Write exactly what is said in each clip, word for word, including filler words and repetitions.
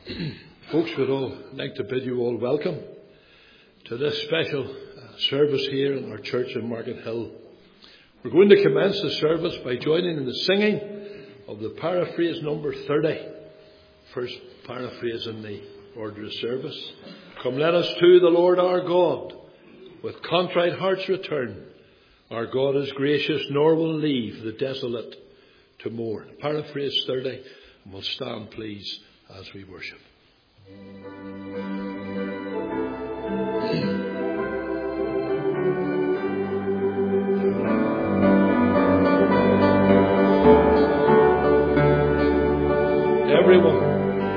Folks, we'd all like to bid you all welcome to this special uh, service here in our church in Market Hill. We're going to commence the service by joining in the singing of the paraphrase number thirty. First paraphrase in the order of service. Come, let us to the Lord our God with contrite hearts return. Our God is gracious, nor will leave the desolate to mourn. Paraphrase thirty, and we'll stand, please, as we worship. Everyone.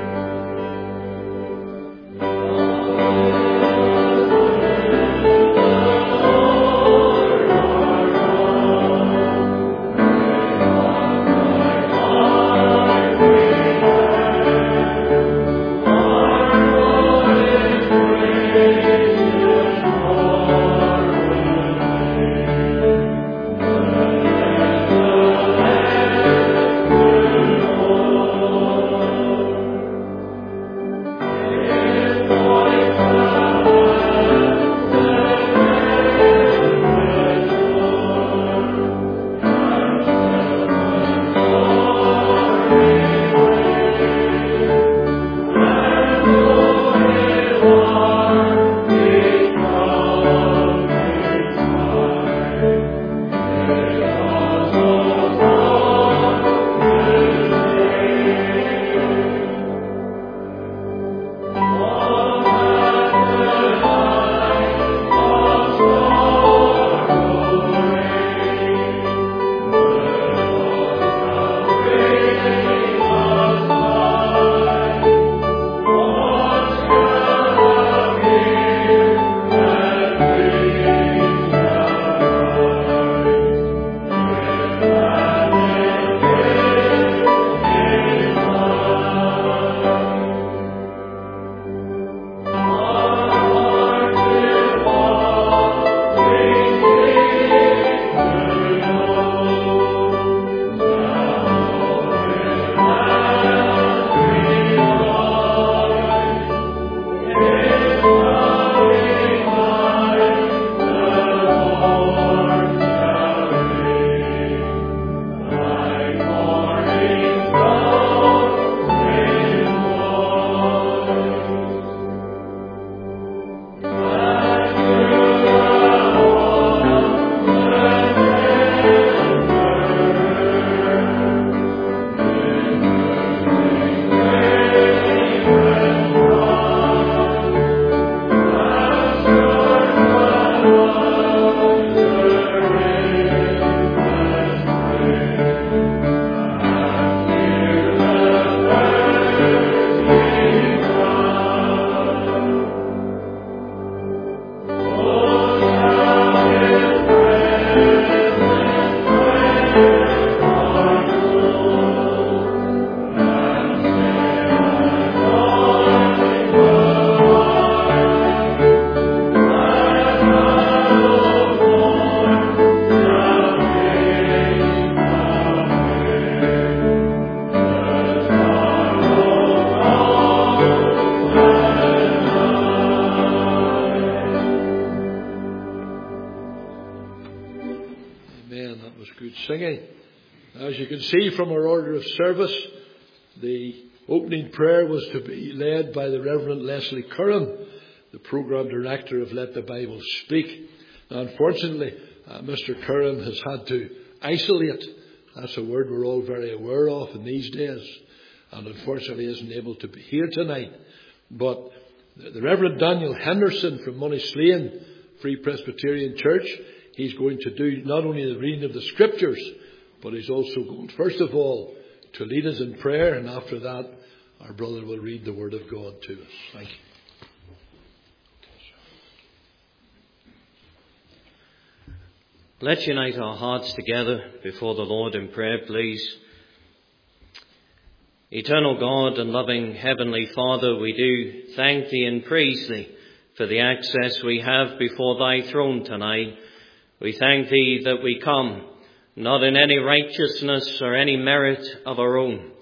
See from our order of service, the opening prayer was to be led by the Reverend Leslie Curran, the Programme Director of Let the Bible Speak. Now, unfortunately, uh, Mister Curran has had to isolate. That's a word we're all very aware of in these days, and unfortunately isn't able to be here tonight. But the, the Reverend Daniel Henderson from Moneyslane Free Presbyterian Church, he's going to do not only the reading of the Scriptures, but he's also going, first of all, to lead us in prayer, and after that, our brother will read the Word of God to us. Thank you. Let's unite our hearts together before the Lord in prayer, please. Eternal God and loving Heavenly Father, we do thank Thee and praise Thee for the access we have before Thy throne tonight. We thank Thee that we come not in any righteousness or any merit of our own,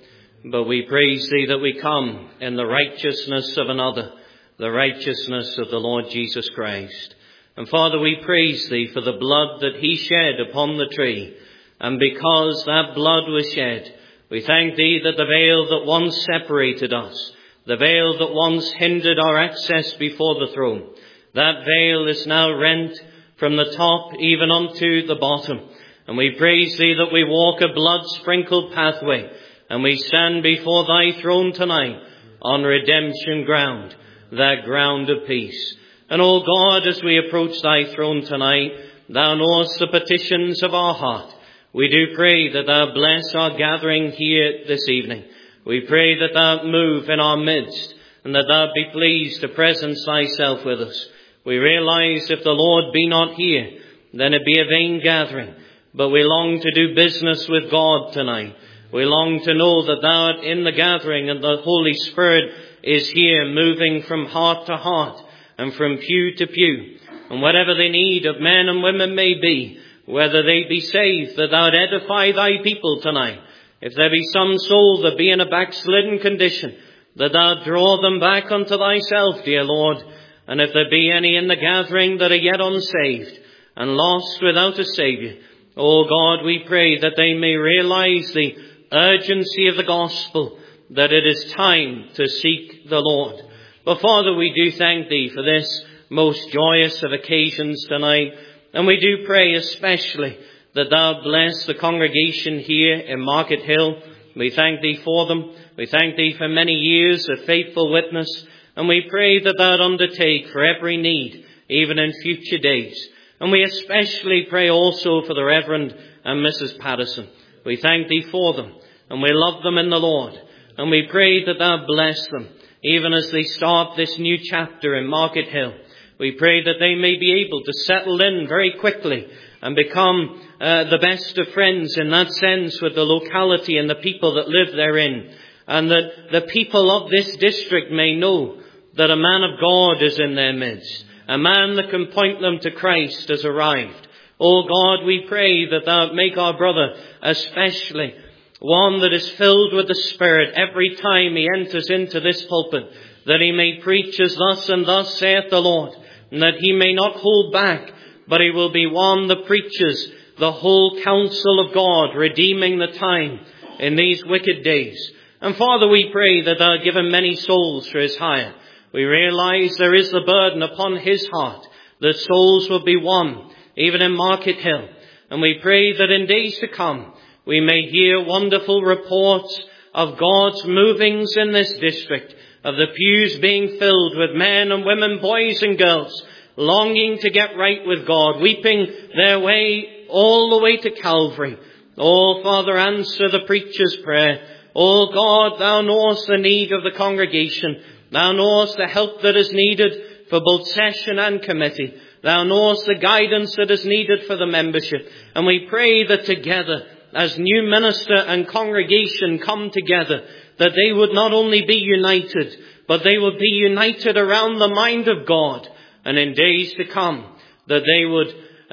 but we praise thee that we come in the righteousness of another, the righteousness of the Lord Jesus Christ. And Father, we praise thee for the blood that he shed upon the tree. And because that blood was shed, we thank thee that the veil that once separated us, the veil that once hindered our access before the throne, that veil is now rent from the top even unto the bottom. And we praise thee that we walk a blood-sprinkled pathway, and we stand before thy throne tonight on redemption ground, that ground of peace. And, O God, as we approach thy throne tonight, thou knowest the petitions of our heart. We do pray that thou bless our gathering here this evening. We pray that thou move in our midst, and that thou be pleased to presence thyself with us. We realize if the Lord be not here, then it be a vain gathering. But we long to do business with God tonight. We long to know that thou art in the gathering, and the Holy Spirit is here moving from heart to heart and from pew to pew. And whatever the need of men and women may be, whether they be saved, that thou edify thy people tonight. If there be some soul that be in a backslidden condition, that thou draw them back unto thyself, dear Lord. And if there be any in the gathering that are yet unsaved and lost without a Saviour, O God, we pray that they may realize the urgency of the gospel, that it is time to seek the Lord. But Father, we do thank thee for this most joyous of occasions tonight. And we do pray especially that thou bless the congregation here in Market Hill. We thank thee for them. We thank thee for many years of faithful witness. And we pray that thou undertake for every need, even in future days. And we especially pray also for the Reverend and Missus Patterson. We thank thee for them, and we love them in the Lord. And we pray that thou bless them, even as they start this new chapter in Market Hill. We pray that they may be able to settle in very quickly and become uh, the best of friends in that sense with the locality and the people that live therein. And that the people of this district may know that a man of God is in their midst. A man that can point them to Christ has arrived. O God, we pray that thou make our brother especially one that is filled with the Spirit every time he enters into this pulpit, that he may preach as thus and thus saith the Lord, and that he may not hold back, but he will be one that preaches the whole counsel of God, redeeming the time in these wicked days. And Father, we pray that thou give him many souls for his hire. We realize there is the burden upon his heart that souls will be won, even in Market Hill. And we pray that in days to come, we may hear wonderful reports of God's movings in this district, of the pews being filled with men and women, boys and girls, longing to get right with God, weeping their way all the way to Calvary. Oh, Father, answer the preacher's prayer. Oh, God, thou knowest the need of the congregation. Thou knowest the help that is needed for both session and committee. Thou knowest the guidance that is needed for the membership. And we pray that together, as new minister and congregation come together, that they would not only be united, but they would be united around the mind of God. And in days to come, that they would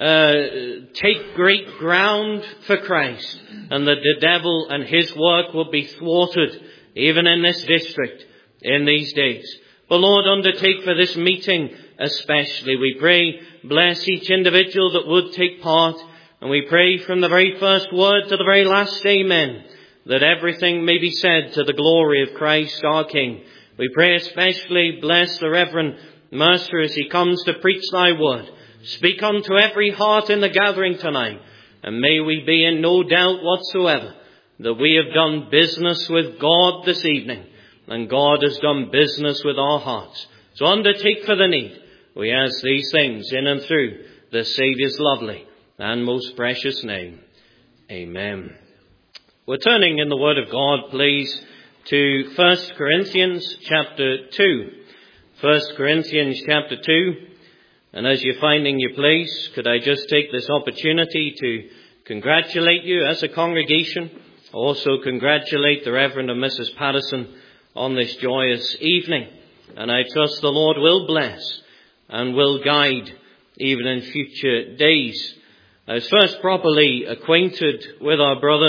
uh, take great ground for Christ, and that the devil and his work will be thwarted, even in this district, in these days. But Lord, undertake for this meeting especially. We pray, bless each individual that would take part. And we pray from the very first word to the very last amen, that everything may be said to the glory of Christ our King. We pray especially, bless the Reverend Mercer as he comes to preach thy word. Speak unto every heart in the gathering tonight. And may we be in no doubt whatsoever that we have done business with God this evening. And God has done business with our hearts. So undertake for the need. We ask these things in and through the Saviour's lovely and most precious name. Amen. We're turning in the Word of God, please, to First Corinthians chapter two. First Corinthians chapter two. And as you're finding your place, could I just take this opportunity to congratulate you as a congregation. Also congratulate the Reverend and Missus Patterson on this joyous evening. And I trust the Lord will bless and will guide even in future days. I was first properly acquainted with our brother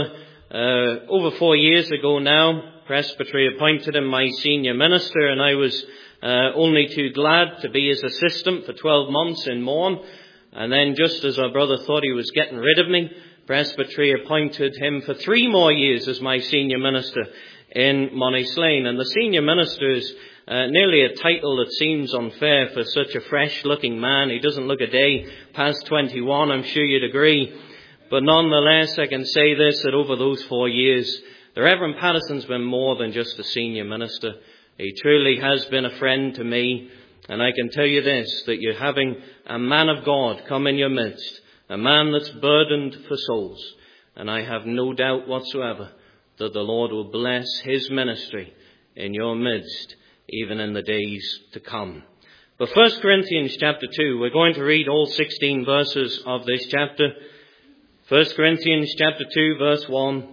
uh, over four years ago now, Presbytery appointed him my senior minister, and I was uh, only too glad to be his assistant for twelve months in Mourne. And then just as our brother thought he was getting rid of me, Presbytery appointed him for three more years as my senior minister in Moneyslane. And the senior minister is uh, nearly a title that seems unfair for such a fresh-looking man. He doesn't look a day past twenty-one, I'm sure you'd agree. But nonetheless, I can say this, that over those four years, the Reverend Patterson's been more than just a senior minister. He truly has been a friend to me. And I can tell you this, that you're having a man of God come in your midst, a man that's burdened for souls. And I have no doubt whatsoever that the Lord will bless his ministry in your midst, even in the days to come. But First Corinthians chapter two, we're going to read all sixteen verses of this chapter. First Corinthians chapter two, verse one.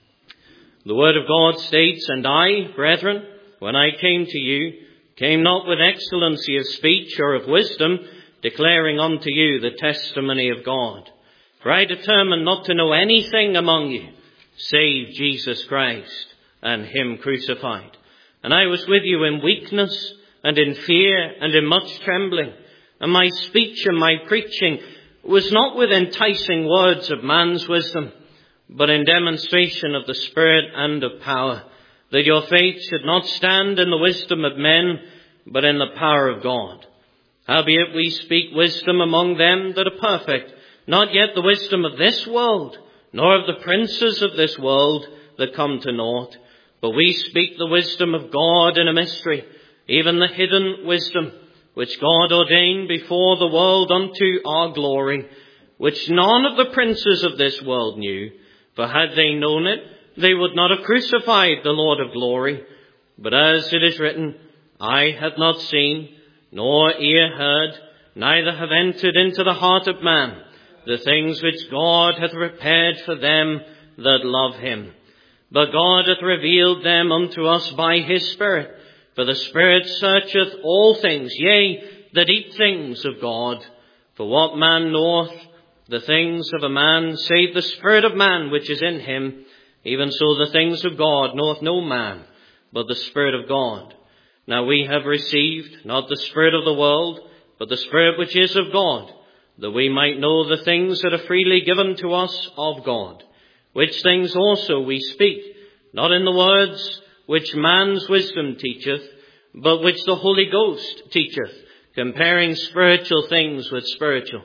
The word of God states, "And I, brethren, when I came to you, came not with excellency of speech or of wisdom, declaring unto you the testimony of God. For I determined not to know anything among you, save Jesus Christ and him crucified. And I was with you in weakness and in fear and in much trembling. And my speech and my preaching was not with enticing words of man's wisdom, but in demonstration of the Spirit and of power, that your faith should not stand in the wisdom of men, but in the power of God. Howbeit we speak wisdom among them that are perfect, not yet the wisdom of this world, nor of the princes of this world that come to naught. But we speak the wisdom of God in a mystery, even the hidden wisdom, which God ordained before the world unto our glory, which none of the princes of this world knew. For had they known it, they would not have crucified the Lord of glory. But as it is written, eye hath not seen, nor ear heard, neither have entered into the heart of man the things which God hath prepared for them that love him. But God hath revealed them unto us by his Spirit. For the Spirit searcheth all things, yea, the deep things of God. For what man knoweth the things of a man, save the spirit of man which is in him? Even so the things of God knoweth no man, but the Spirit of God. Now we have received not the spirit of the world, but the Spirit which is of God, that we might know the things that are freely given to us of God. Which things also we speak, not in the words which man's wisdom teacheth, but which the Holy Ghost teacheth, comparing spiritual things with spiritual.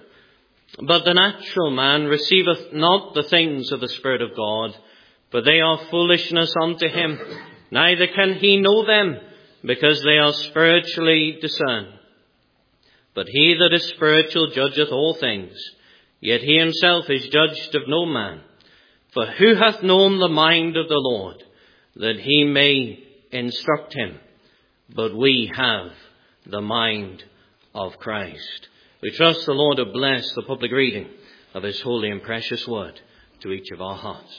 But the natural man receiveth not the things of the Spirit of God, for they are foolishness unto him, neither can he know them, because they are spiritually discerned. But he that is spiritual judgeth all things, yet he himself is judged of no man. For who hath known the mind of the Lord, that he may instruct him? But we have the mind of Christ." We trust the Lord to bless the public reading of his holy and precious word to each of our hearts.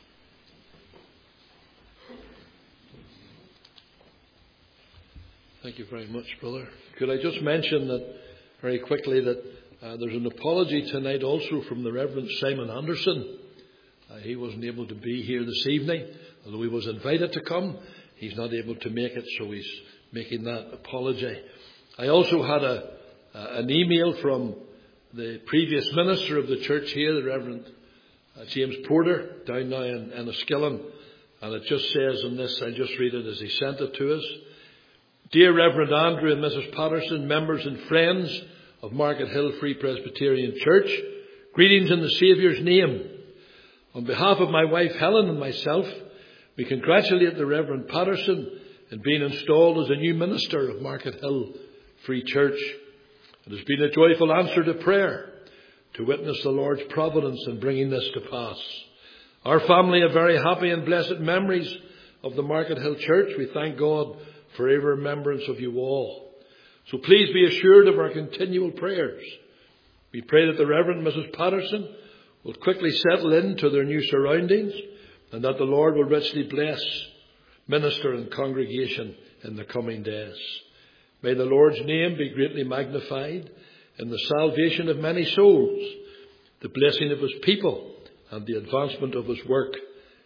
Thank you very much, brother. Could I just mention that very quickly that uh, there's an apology tonight also from the Reverend Simon Anderson. Uh, he wasn't able to be here this evening, although he was invited to come. He's not able to make it, so he's making that apology. I also had a uh, an email from the previous minister of the church here, the Reverend uh, James Porter, down now in Enniskillen, and it just says in this, I'll just read it as he sent it to us. "Dear Reverend Andrew and Missus Patterson, members and friends of Market Hill Free Presbyterian Church, greetings in the Saviour's name. On behalf of my wife Helen and myself, we congratulate the Reverend Patterson in being installed as a new minister of Market Hill Free Church. It has been a joyful answer to prayer to witness the Lord's providence in bringing this to pass. Our family have very happy and blessed memories of the Market Hill Church. We thank God for every remembrance of you all. So please be assured of our continual prayers. We pray that the Reverend Missus Patterson will quickly settle into their new surroundings, and that the Lord will richly bless minister and congregation in the coming days. May the Lord's name be greatly magnified in the salvation of many souls, the blessing of his people, and the advancement of his work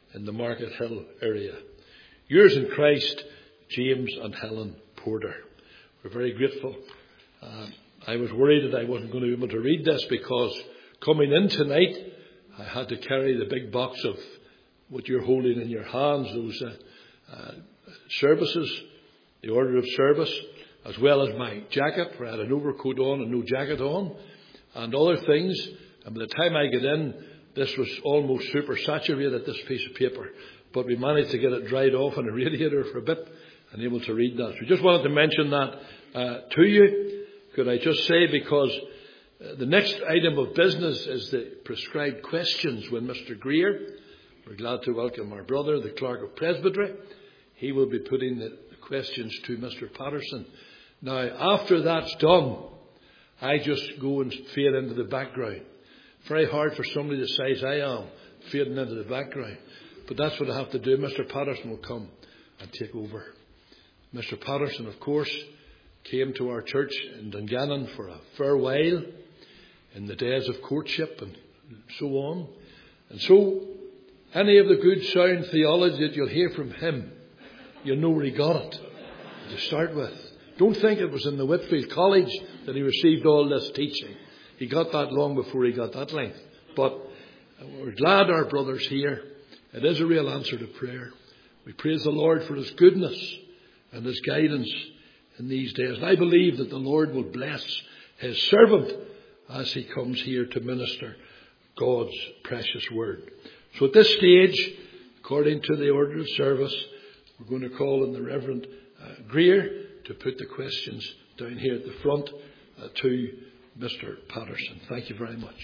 in the Market Hill area. Yours in Christ, James and Helen Porter. We're very grateful. Uh, I was worried that I wasn't going to be able to read this because coming in tonight, I had to carry the big box of what you're holding in your hands, those uh, uh, services, the order of service, as well as my jacket, where I had an overcoat on and no jacket on, and other things. And by the time I get in, this was almost super saturated, this piece of paper. But we managed to get it dried off in a radiator for a bit and able to read that. So just wanted to mention that uh, to you. Could I just say, because uh, the next item of business is the prescribed questions when Mister Greer, we're glad to welcome our brother, the Clerk of Presbytery, he will be putting the questions to Mister Patterson. Now, after that's done, I just go and fade into the background. Very hard for somebody the size I am, fading into the background. But that's what I have to do. Mister Patterson will come and take over. Mister Patterson, of course, came to our church in Dungannon for a fair while in the days of courtship and so on. And so, any of the good sound theology that you'll hear from him, you'll know where he got it to start with. Don't think it was in the Whitfield College that he received all this teaching. He got that long before he got that length. But we're glad our brother's here. It is a real answer to prayer. We praise the Lord for his goodness and his guidance in these days. And I believe that the Lord will bless his servant as he comes here to minister God's precious word. So at this stage, according to the order of service, we're going to call on the Reverend uh, Greer to put the questions down here at the front uh, to Mister Patterson. Thank you very much.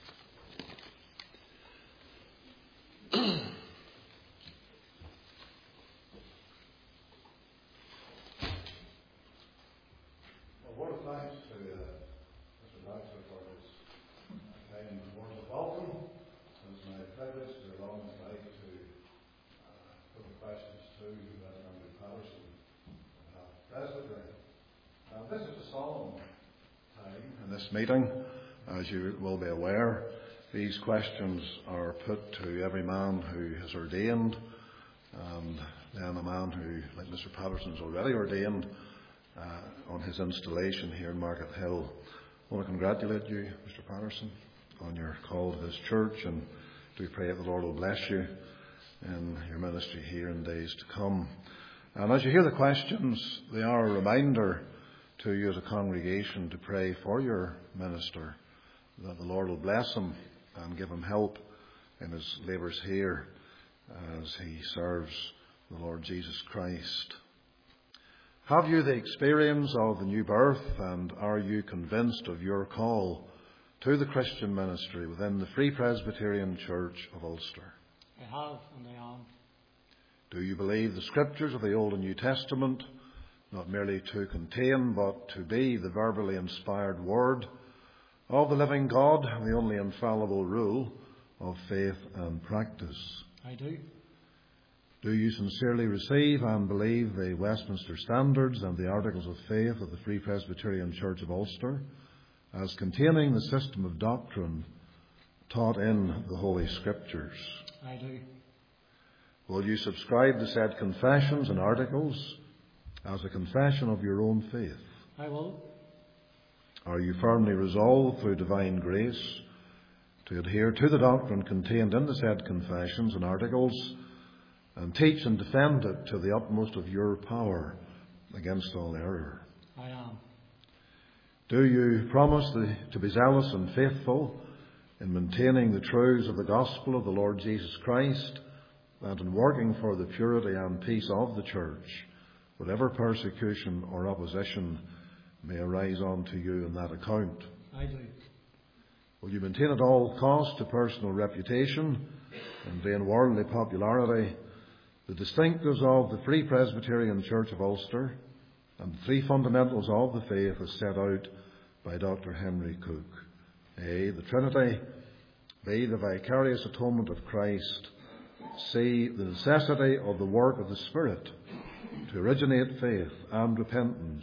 Meeting, as you will be aware, these questions are put to every man who has ordained, and then a man who, like Mister Patterson, is already ordained uh, on his installation here in Market Hill. I want to congratulate you, Mister Patterson, on your call to this church, and do pray that the Lord will bless you in your ministry here in days to come. And as you hear the questions, they are a reminder to you as a congregation to pray for your minister, that the Lord will bless him and give him help in his labours here as he serves the Lord Jesus Christ. Have you the experience of the new birth, and are you convinced of your call to the Christian ministry within the Free Presbyterian Church of Ulster? I have, and I am. Do you believe the scriptures of the Old and New Testament, not merely to contain, but to be the verbally inspired word of the living God, the only infallible rule of faith and practice? I do. Do you sincerely receive and believe the Westminster Standards and the Articles of Faith of the Free Presbyterian Church of Ulster as containing the system of doctrine taught in the Holy Scriptures? I do. Will you subscribe to said confessions and articles as a confession of your own faith? I will. Are you firmly resolved through divine grace to adhere to the doctrine contained in the said confessions and articles and teach and defend it to the utmost of your power against all error? I am. Do you promise to be zealous and faithful in maintaining the truths of the gospel of the Lord Jesus Christ and in working for the purity and peace of the church, whatever persecution or opposition may arise unto you in that account? I do. Will you maintain at all cost to personal reputation and vain worldly popularity the distinctives of the Free Presbyterian Church of Ulster and the three fundamentals of the faith as set out by Doctor Henry Cook? A. The Trinity. B. The vicarious atonement of Christ. C. The necessity of the work of the Spirit to originate faith and repentance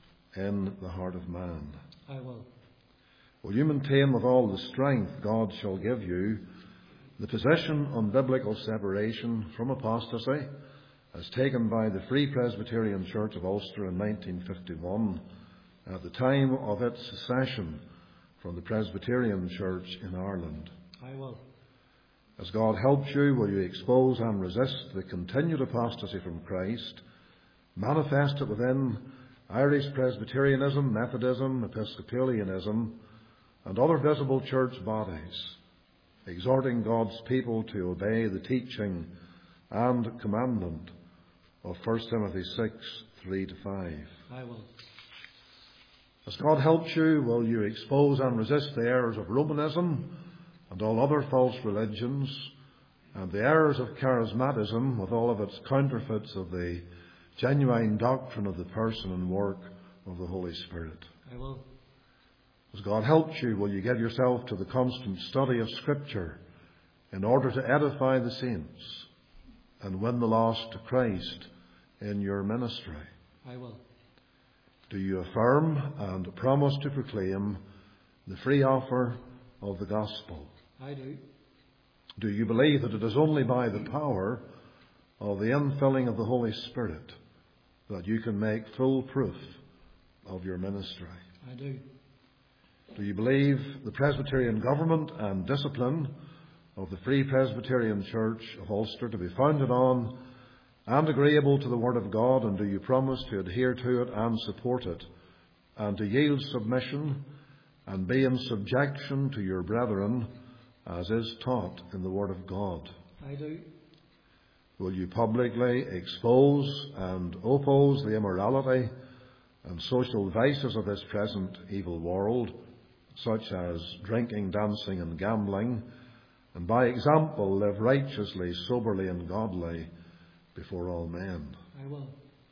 in the heart of man. I will. Will you maintain with all the strength God shall give you The position on biblical separation from apostasy, as taken by the Free Presbyterian Church of Ulster in nineteen fifty-one, at the time of its secession from the Presbyterian Church in Ireland. I will. As God helps you, will you expose and resist the continued apostasy from Christ, manifested within Irish Presbyterianism, Methodism, Episcopalianism, and other visible church bodies, exhorting God's people to obey the teaching and commandment of First Timothy six, three to five. I will. As God helps you, will you expose and resist the errors of Romanism and all other false religions, and the errors of charismatism with all of its counterfeits of the genuine doctrine of the person and work of the Holy Spirit? I will. As God helps you, will you give yourself to the constant study of Scripture in order to edify the saints and win the lost to Christ in your ministry? I will. Do you affirm and promise to proclaim the free offer of the gospel? I do. Do you believe that it is only by the power of the infilling of the Holy Spirit that you can make full proof of your ministry? I do. Do you believe the Presbyterian government and discipline of the Free Presbyterian Church of Ulster to be founded on and agreeable to the Word of God, and do you promise to adhere to it and support it, and to yield submission and be in subjection to your brethren as is taught in the Word of God? I do. Will you publicly expose and oppose the immorality and social vices of this present evil world, such as drinking, dancing and gambling, and by example live righteously, soberly and godly before all men? I will.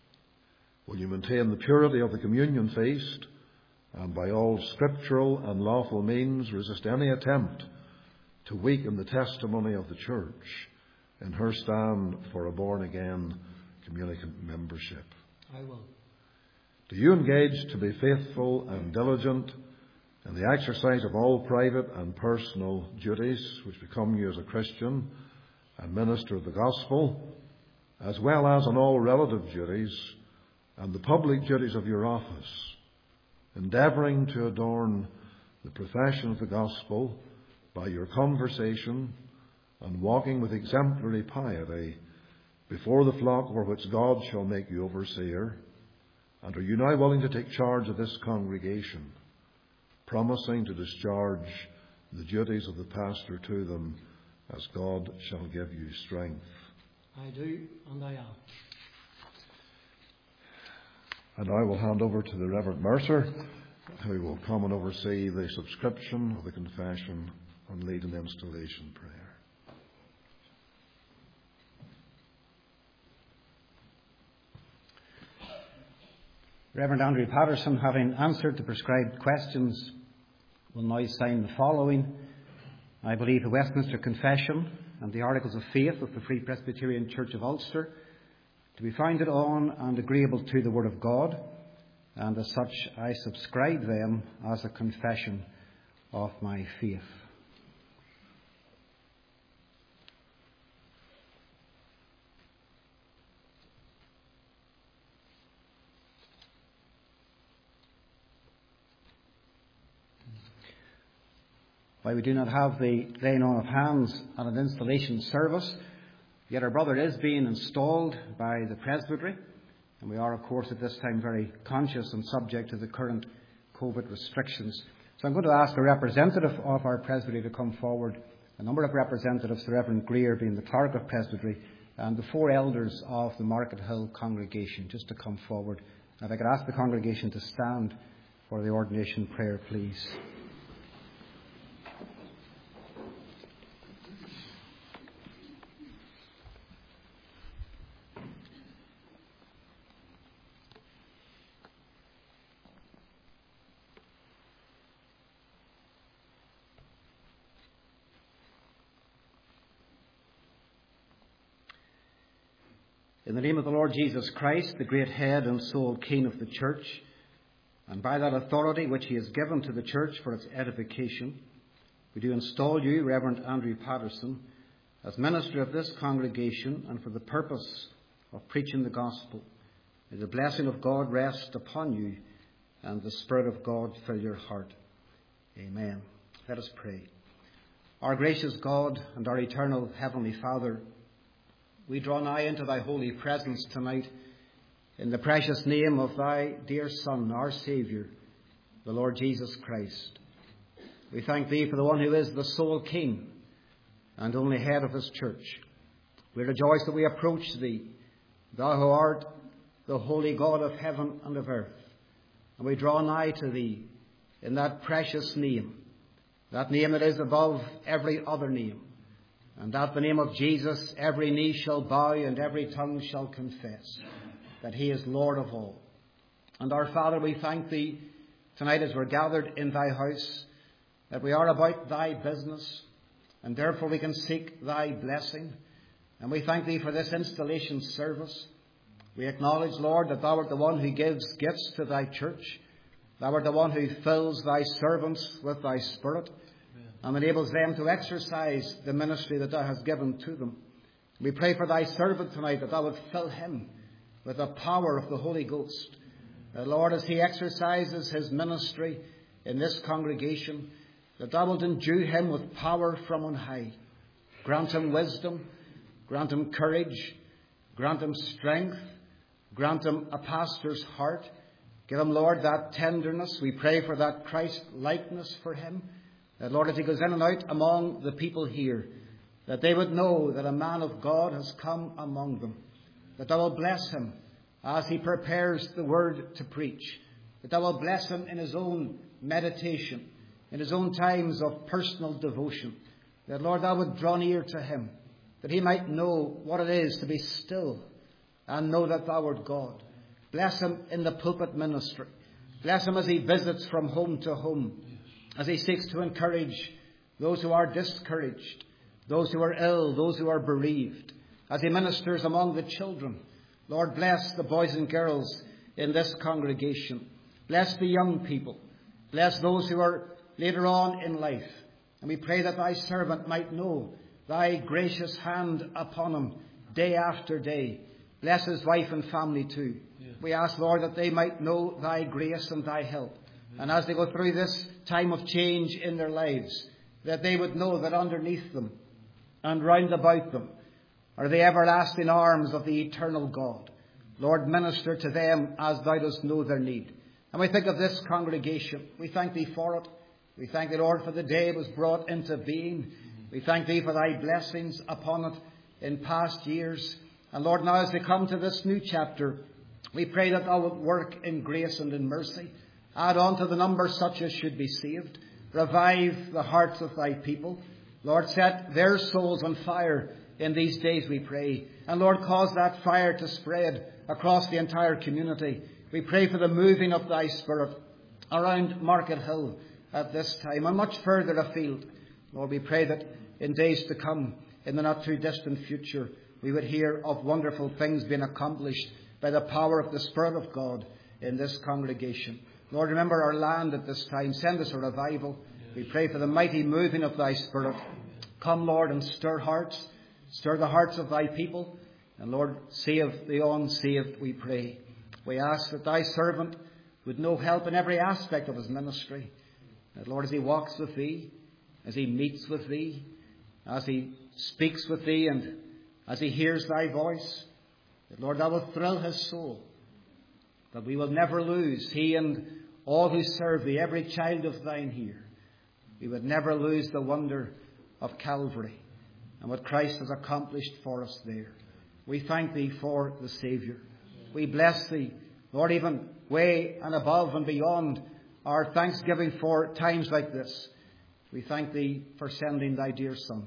Will you maintain the purity of the communion feast, and by all scriptural and lawful means resist any attempt to weaken the testimony of the Church in her stand for a born-again communicant membership? I will. Do you engage to be faithful and diligent in the exercise of all private and personal duties which become you as a Christian and minister of the gospel, as well as in all relative duties and the public duties of your office, endeavouring to adorn the profession of the gospel by your conversation and walking with exemplary piety before the flock over which God shall make you overseer? And are you now willing to take charge of this congregation, promising to discharge the duties of the pastor to them as God shall give you strength? I do, and I am. And I will hand over to the Reverend Mercer, who will come and oversee the subscription of the confession and lead an installation prayer. Reverend Andrew Patterson, having answered the prescribed questions, will now sign the following. I believe the Westminster Confession and the Articles of Faith of the Free Presbyterian Church of Ulster to be founded on and agreeable to the Word of God, and as such I subscribe them as a confession of my faith. While we do not have the laying on of hands and an installation service, yet our brother is being installed by the presbytery, and we are, of course, at this time very conscious and subject to the current COVID restrictions. So I'm going to ask a representative of our presbytery to come forward, a number of representatives, the Reverend Greer being the clerk of presbytery, and the four elders of the Market Hill congregation, just to come forward. And if I could ask the congregation to stand for the ordination prayer, please. In the name of the Lord Jesus Christ, the great head and sole king of the church, and by that authority which he has given to the church for its edification, we do install you, Reverend Andrew Patterson, as minister of this congregation and for the purpose of preaching the gospel. May the blessing of God rest upon you and the Spirit of God fill your heart. Amen. Let us pray. Our gracious God and our eternal Heavenly Father, we draw nigh into thy holy presence tonight in the precious name of thy dear Son, our Saviour, the Lord Jesus Christ. We thank thee for the one who is the sole King and only head of his church. We rejoice that we approach thee, thou who art the holy God of heaven and of earth. And we draw nigh to thee in that precious name, that name that is above every other name. And at the name of Jesus, every knee shall bow and every tongue shall confess that he is Lord of all. And our Father, we thank thee tonight as we're gathered in thy house, that we are about thy business, and therefore we can seek thy blessing. And we thank thee for this installation service. We acknowledge, Lord, that thou art the one who gives gifts to thy church. Thou art the one who fills thy servants with thy Spirit and enables them to exercise the ministry that thou hast given to them. We pray for thy servant tonight, that thou would fill him with the power of the Holy Ghost. That, Lord, as he exercises his ministry in this congregation, that thou wilt endue him with power from on high. Grant him wisdom, grant him courage, grant him strength, grant him a pastor's heart. Give him, Lord, that tenderness. We pray for that Christ-likeness for him. That, Lord, as he goes in and out among the people here, that they would know that a man of God has come among them. That thou will bless him as he prepares the word to preach. That thou will bless him in his own meditation, in his own times of personal devotion. That, Lord, thou would draw near to him, that he might know what it is to be still and know that thou art God. Bless him in the pulpit ministry. Bless him as he visits from home to home, as he seeks to encourage those who are discouraged, those who are ill, those who are bereaved, as he ministers among the children. Lord, bless the boys and girls in this congregation. Bless the young people. Bless those who are later on in life. And we pray that thy servant might know thy gracious hand upon him day after day. Bless his wife and family too. Yes. We ask, Lord, that they might know thy grace and thy help. Yes. And as they go through this time of change in their lives, that they would know that underneath them and round about them are the everlasting arms of the eternal God. Lord, minister to them as thou dost know their need. And we think of this congregation. We thank thee for it. We thank thee, Lord, for the day it was brought into being. We thank thee for thy blessings upon it in past years. And Lord, now as we come to this new chapter, we pray that thou wilt work in grace and in mercy. Add on to the number such as should be saved. Revive the hearts of thy people. Lord, set their souls on fire in these days, we pray. And Lord, cause that fire to spread across the entire community. We pray for the moving of thy Spirit around Market Hill at this time and much further afield. Lord, we pray that in days to come, in the not too distant future, we would hear of wonderful things being accomplished by the power of the Spirit of God in this congregation. Lord, remember our land at this time. Send us a revival. We pray for the mighty moving of thy Spirit. Come, Lord, and stir hearts. Stir the hearts of thy people. And Lord, save the unsaved, we pray. We ask that thy servant would know help in every aspect of his ministry. That, Lord, as he walks with thee, as he meets with thee, as he speaks with thee, and as he hears thy voice, that, Lord, thou wilt thrill his soul, that we will never lose, he and all who serve thee, every child of thine here, we would never lose the wonder of Calvary and what Christ has accomplished for us there. We thank thee for the Saviour. We bless thee, Lord, even way and above and beyond our thanksgiving for times like this. We thank thee for sending thy dear Son.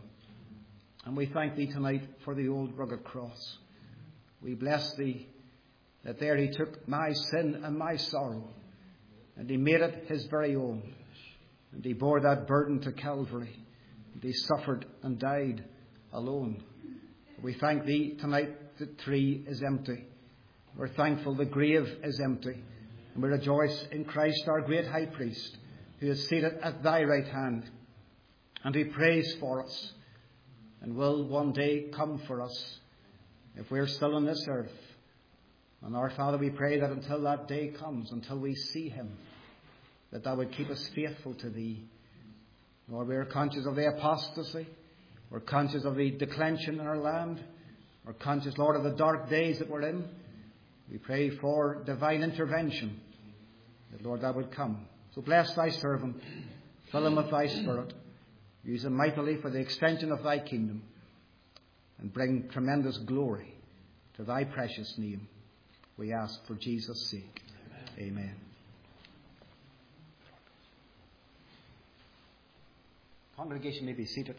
And we thank thee tonight for the old rugged cross. We bless thee that there he took my sin and my sorrow, and he made it his very own. And he bore that burden to Calvary. And he suffered and died alone. We thank thee tonight the tree is empty. We're thankful the grave is empty. And we rejoice in Christ our great high priest, who is seated at thy right hand. And he prays for us. and will one day come for us if we're still on this earth. And our Father, we pray that until that day comes, until we see him, that thou would keep us faithful to thee. Lord, we are conscious of the apostasy. We're conscious of the declension in our land. We're conscious, Lord, of the dark days that we're in. We pray for divine intervention, that, Lord, thou would come. So bless thy servant. Fill him with thy Spirit. Use him mightily for the extension of thy kingdom, and bring tremendous glory to thy precious name. We ask for Jesus' sake. Amen. Amen. Congregation may be seated.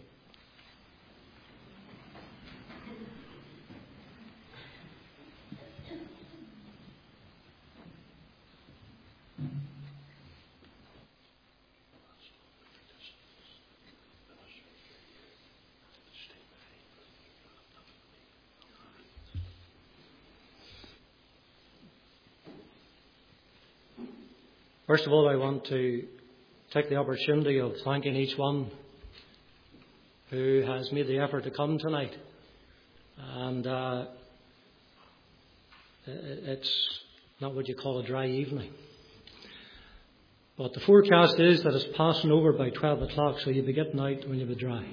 First of all, I want to take the opportunity of thanking each one who has made the effort to come tonight. And uh, it's not what you call a dry evening. But the forecast is that it's passing over by twelve o'clock, so you'll be getting out when you'll be dry.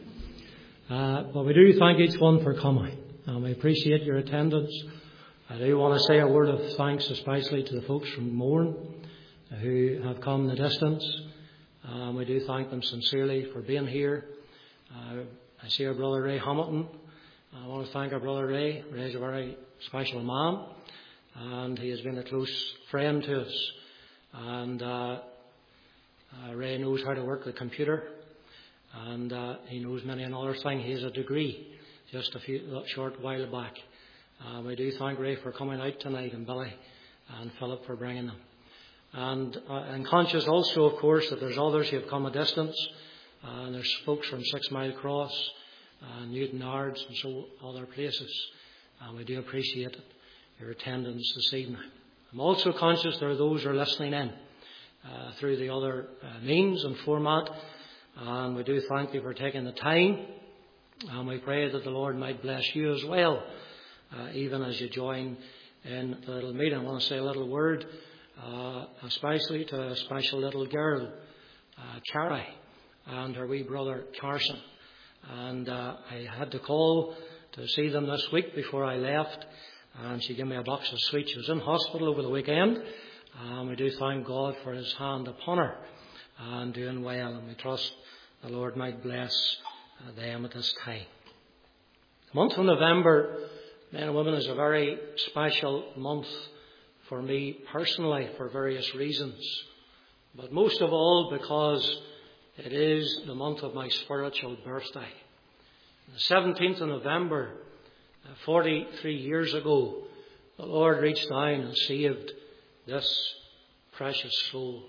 Uh, but we do thank each one for coming, and we appreciate your attendance. I do want to say a word of thanks especially to the folks from Mourne who have come the distance. Um, we do thank them sincerely for being here. Uh, I see our brother Ray Hamilton. I want to thank our brother Ray. Ray's a very special man, and he has been a close friend to us. And uh, uh, Ray knows how to work the computer, and uh, he knows many another thing. He has a degree just a few a short while back. Uh, we do thank Ray for coming out tonight, and Billy and Philip for bringing them. And uh, I'm conscious also, of course, that there's others who have come a distance. Uh, and there's folks from Six Mile Cross, uh, Newton Ards, and so other places. And we do appreciate it, your attendance this evening. I'm also conscious there are those who are listening in uh, through the other uh, means and format. And we do thank you for taking the time. And we pray that the Lord might bless you as well, uh, even as you join in the little meeting. I want to say a little word. Uh, especially to a special little girl, uh, Carrie, and her wee brother Carson. And uh, I had to call to see them this week before I left, and she gave me a box of sweets. She was in hospital over the weekend, and we do thank God for his hand upon her, and doing well, and we trust the Lord might bless uh, them at this time. The month of November, men and women, is a very special month for me personally, for various reasons, but most of all because it is the month of my spiritual birthday. The seventeenth of November, forty-three years ago, the Lord reached down and saved this precious soul.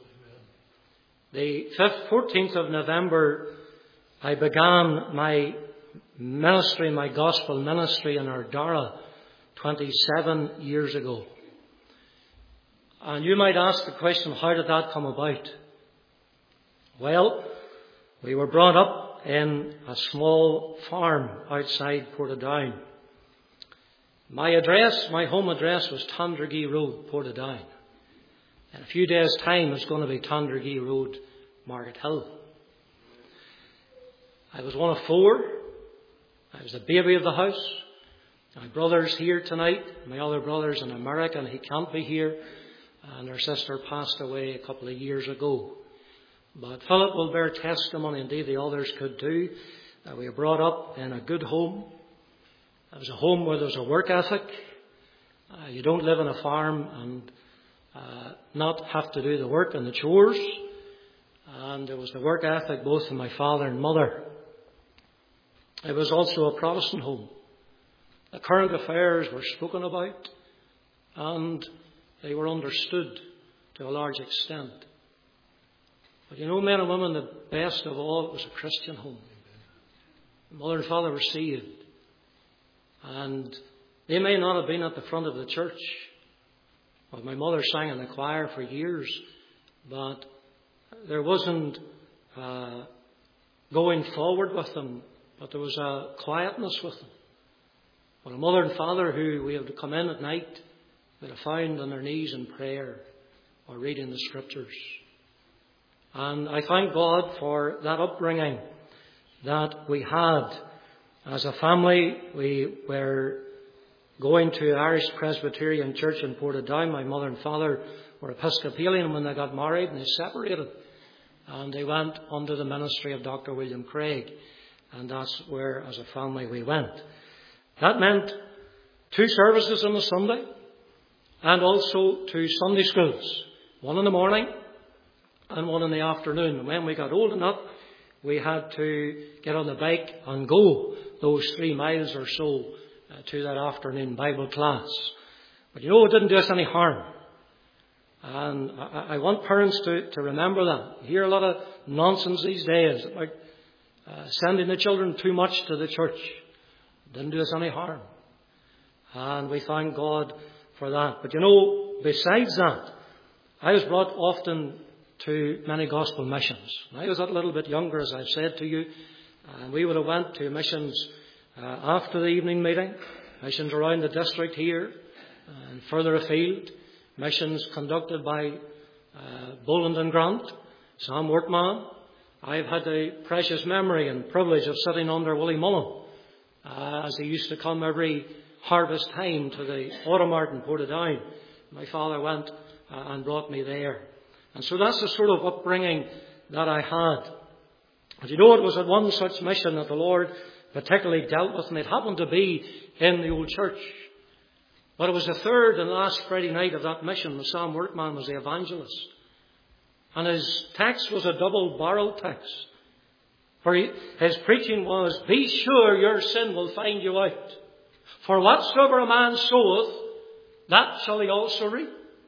The fourteenth of November, I began my ministry, my gospel ministry in Ardara twenty-seven years ago. And you might ask the question, how did that come about? Well, we were brought up in a small farm outside Portadown. My address, my home address was Tandragee Road, Portadown. In a few days' time, it's going to be Tandragee Road, Market Hill. I was one of four. I was the baby of the house. My brother's here tonight. My other brother's in America, and he can't be here. And her sister passed away a couple of years ago. But Philip will bear testimony, indeed the others could too, that we were brought up in a good home. It was a home where there was a work ethic. Uh, you don't live on a farm and uh, not have to do the work and the chores. And there was the work ethic both in my father and mother. It was also a Protestant home. The current affairs were spoken about, and they were understood to a large extent. But you know, men and women, the best of all, it was a Christian home. Mother and father were saved. And they may not have been at the front of the church. Well, my mother sang in the choir for years, but there wasn't uh, going forward with them but there was a quietness with them. But a mother and father who we have to come in at night, would have found on their knees in prayer or reading the Scriptures. And I thank God for that upbringing that we had. As a family, we were going to Irish Presbyterian Church in Portadown. My mother and father were Episcopalian when they got married, and they separated. And they went under the ministry of Doctor William Craig. And that's where, as a family, we went. That meant two services on a Sunday, and also two Sunday schools. One in the morning and one in the afternoon. And when we got old enough, we had to get on the bike and go those three miles or so uh, to that afternoon Bible class. But you know, it didn't do us any harm. And I, I want parents to, to remember that. You hear a lot of nonsense these days about uh, sending the children too much to the church. It didn't do us any harm. And we thank God for that. But you know, besides that, I was brought often to many gospel missions. I was a little bit younger, as I've said to you, and we would have went to missions uh, after the evening meeting, missions around the district here and further afield, missions conducted by uh, Boland and Grant, Sam Workman. I've had the precious memory and privilege of sitting under Willie Mullen uh, as he used to come every harvest time to the Automart in Portadown. My father went uh, and brought me there. And so that's the sort of upbringing that I had. And you know, it was at one such mission that the Lord particularly dealt with me. It happened to be in the old church. But it was the third and last Friday night of that mission. The Sam Workman was the evangelist. And his text was a double-barreled text. For he, his preaching was, be sure your sin will find you out. For whatsoever a man soweth, that shall he also reap.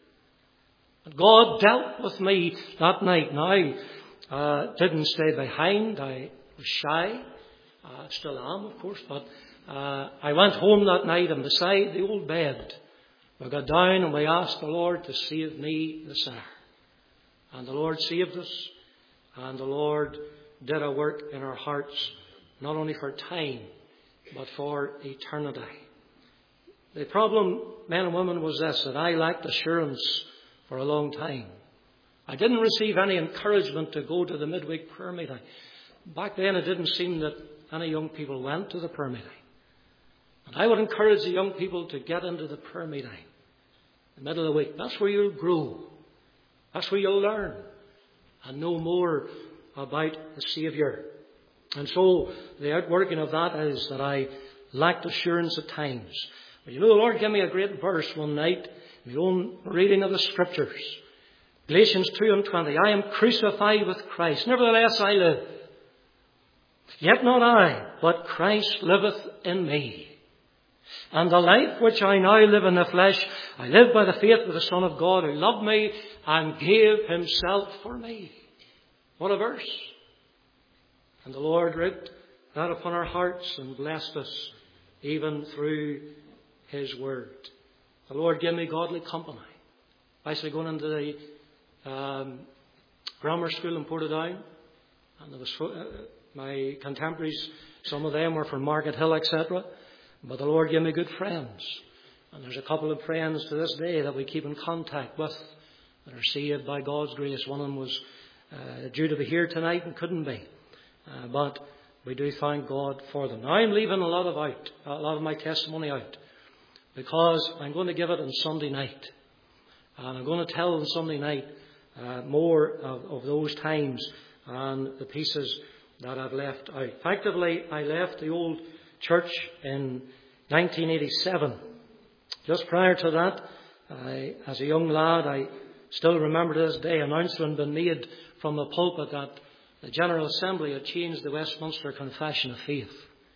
And God dealt with me that night. Now, I uh, didn't stay behind. I was shy. I uh, still am, of course. But uh, I went home that night, and beside the old bed, we got down and we asked the Lord to save me, the sinner. And the Lord saved us. And the Lord did a work in our hearts, not only for time, but for eternity. The problem, men and women, was this, that I lacked assurance for a long time. I didn't receive any encouragement to go to the midweek prayer meeting. Back then, it didn't seem that any young people went to the prayer meeting. And I would encourage the young people to get into the prayer meeting in the middle of the week. That's where you'll grow. That's where you'll learn and know more about the Saviour. And so the outworking of that is that I lacked assurance at times. But you know, the Lord gave me a great verse one night, my own reading of the Scriptures. Galatians two and twenty. I am crucified with Christ. Nevertheless I live. Yet not I, but Christ liveth in me. And the life which I now live in the flesh, I live by the faith of the Son of God who loved me and gave himself for me. What a verse. And the Lord wrote that upon our hearts and blessed us even through his word. The Lord gave me godly company. I started going into the um, grammar school in Portadown, and there was uh, my contemporaries, some of them were from Market Hill, et cetera. But the Lord gave me good friends. And there's a couple of friends to this day that we keep in contact with that are saved by God's grace. One of them was uh, due to be here tonight and couldn't be. Uh, but we do thank God for them. Now I'm leaving a lot of out, a lot of my testimony out, because I'm going to give it on Sunday night. And I'm going to tell on Sunday night uh, more of, of those times and the pieces that I've left out. Effectively, I left the old church in nineteen eighty-seven. Just prior to that, I, as a young lad, I still remember to this day, announcement been made from the pulpit that the General Assembly had changed the Westminster Confession of Faith.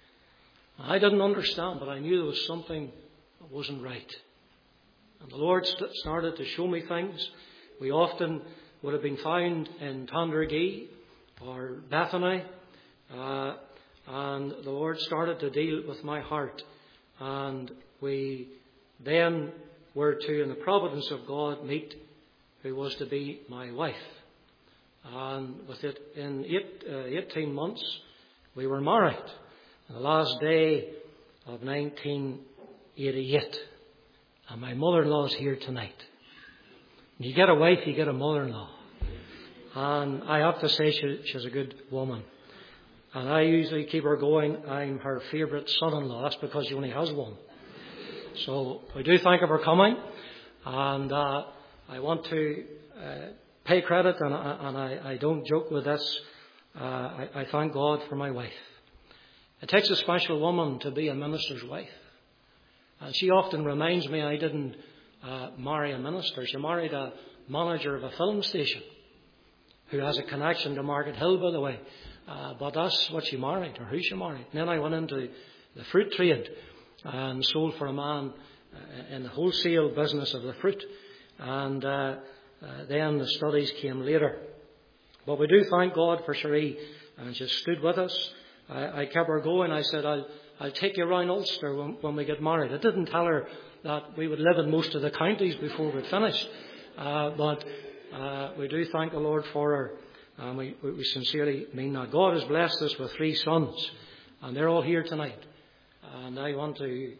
I didn't understand, but I knew there was something that wasn't right. And the Lord st- started to show me things. We often would have been found in Tandragee or Bethany, uh, and the Lord started to deal with my heart. And we then were to, in the providence of God, meet who was to be my wife. And with it, in eight, uh, eighteen months, we were married. on the last day of nineteen eighty-eight. And my mother-in-law's here tonight. When you get a wife, you get a mother-in-law. And I have to say she, she's a good woman. And I usually keep her going. I'm her favourite son-in-law. That's because she only has one. So we do thank her for coming. And uh, I want to uh, pay credit, and, and I, I don't joke with this. Uh, I, I thank God for my wife. It takes a special woman to be a minister's wife. And she often reminds me I didn't uh, marry a minister. She married a manager of a film station who has a connection to Market Hill, by the way. Uh, but that's what she married, or who she married. And then I went into the fruit trade and sold for a man uh, in the wholesale business of the fruit. And uh, uh, then the studies came later. But we do thank God for Cherie. And she stood with us. I, I kept her going. I said, I'll, I'll take you around Ulster when, when we get married. I didn't tell her that we would live in most of the counties before we'd finished. Uh, but uh, we do thank the Lord for her. And we, we sincerely mean that. God has blessed us with three sons. And they're all here tonight. And I want to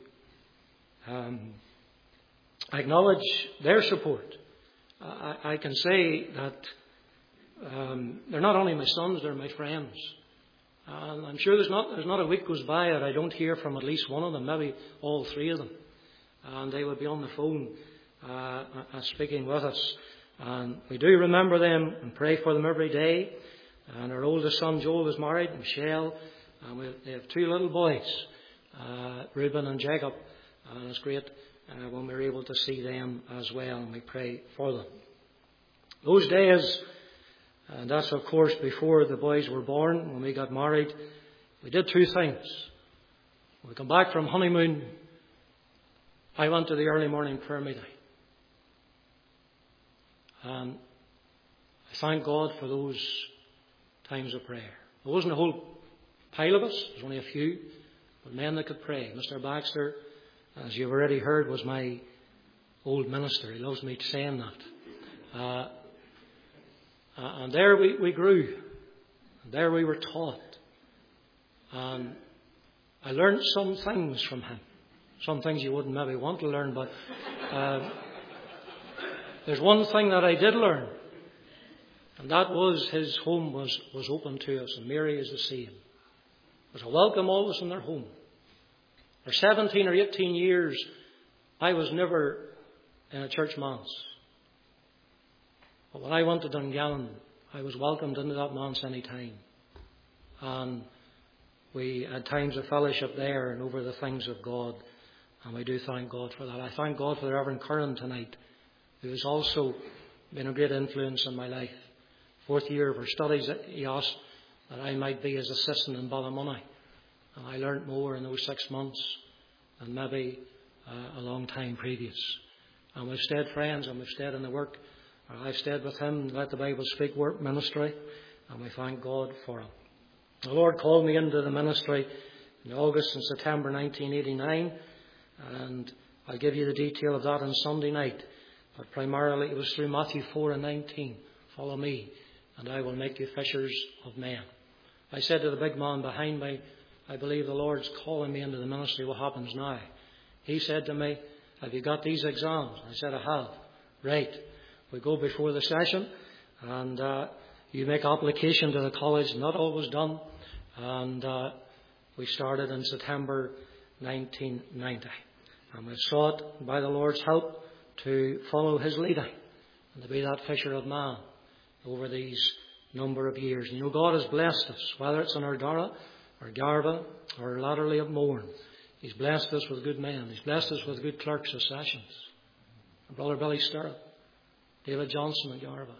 um, acknowledge their support. I, I can say that um, they're not only my sons, they're my friends. And I'm sure there's not there's not a week goes by that I don't hear from at least one of them, maybe all three of them. And they will be on the phone uh, uh, speaking with us. And we do remember them and pray for them every day. And our oldest son, Joel, is married, Michelle. And we have, they have two little boys, uh, Reuben and Jacob. And it's great uh, when we're able to see them as well. And we pray for them. Those days, and that's of course before the boys were born, when we got married, we did two things. When we come back from honeymoon, I went to the early morning prayer meeting. And I thank God for those times of prayer. There wasn't a whole pile of us, there was only a few, but men that could pray. Mister Baxter, as you've already heard, was my old minister. He loves me saying that. Uh, Uh, and there we, we grew. And there we were taught. And I learned some things from him. Some things you wouldn't maybe want to learn, but uh, there's one thing that I did learn. And that was his home was, was open to us. And Mary is the same. There's a welcome always in their home. For seventeen or eighteen years, I was never in a church manse. But when I went to Dungannon, I was welcomed into that manse any time. And we had times of fellowship there and over the things of God. And we do thank God for that. I thank God for the Reverend Curran tonight, who has also been a great influence in my life. Fourth year of her studies, he asked that I might be his assistant in Ballymoney. And I learnt more in those six months than maybe uh, a long time previous. And we've stayed friends and we've stayed in the work. I've stayed with him, Let the Bible Speak work ministry, and we thank God for him. The Lord called me into the ministry in August and September nineteen eighty-nine, and I'll give you the detail of that on Sunday night. But primarily it was through Matthew four and nineteen. Follow me, and I will make you fishers of men. I said to the big man behind me, I believe the Lord's calling me into the ministry. What happens now? He said to me, have you got these exams? I said, I have. Right. We go before the session and uh, you make application to the college. Not always done. And uh, we started in September nineteen ninety. And we sought by the Lord's help to follow his leading and to be that fisher of man over these number of years. And you know, God has blessed us, whether it's in Ardara or Garva or latterly at Mourne. He's blessed us with good men. He's blessed us with good clerks of sessions. And Brother Billy Stirrup, David Johnson at Garva,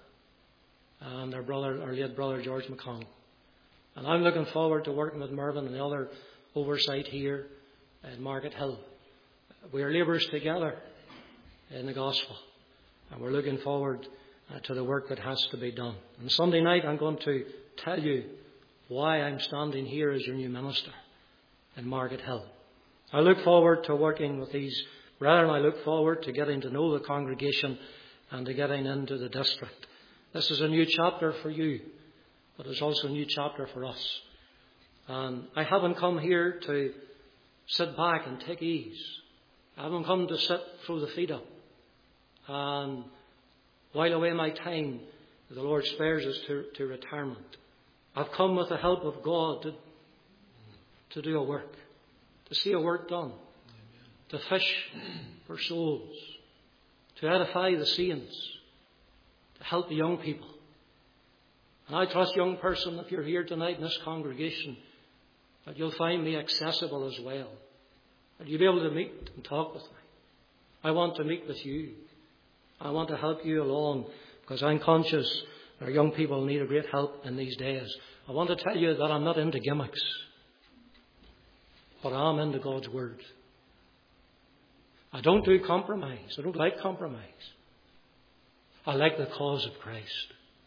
and our brother, our late brother George McConnell. And I'm looking forward to working with Mervyn and the other oversight here at Market Hill. We are labourers together in the gospel, and we're looking forward uh, to the work that has to be done. And Sunday night I'm going to tell you why I'm standing here as your new minister in Market Hill. I look forward to working with these brethren. I look forward to getting to know the congregation and to getting into the district. This is a new chapter for you, but it's also a new chapter for us. And I haven't come here to sit back and take ease. I haven't come to sit, throw the feet up, and while away my time the Lord spares us to, to retirement. I've come with the help of God to, to do a work, to see a work done, to fish for souls, to edify the saints, to help the young people. And I trust, young person, if you're here tonight in this congregation, that you'll find me accessible as well. That you'll be able to meet and talk with me. I want to meet with you. I want to help you along, because I'm conscious our young people need a great help in these days. I want to tell you that I'm not into gimmicks, but I'm into God's Word. I don't do compromise. I don't like compromise. I like the cause of Christ.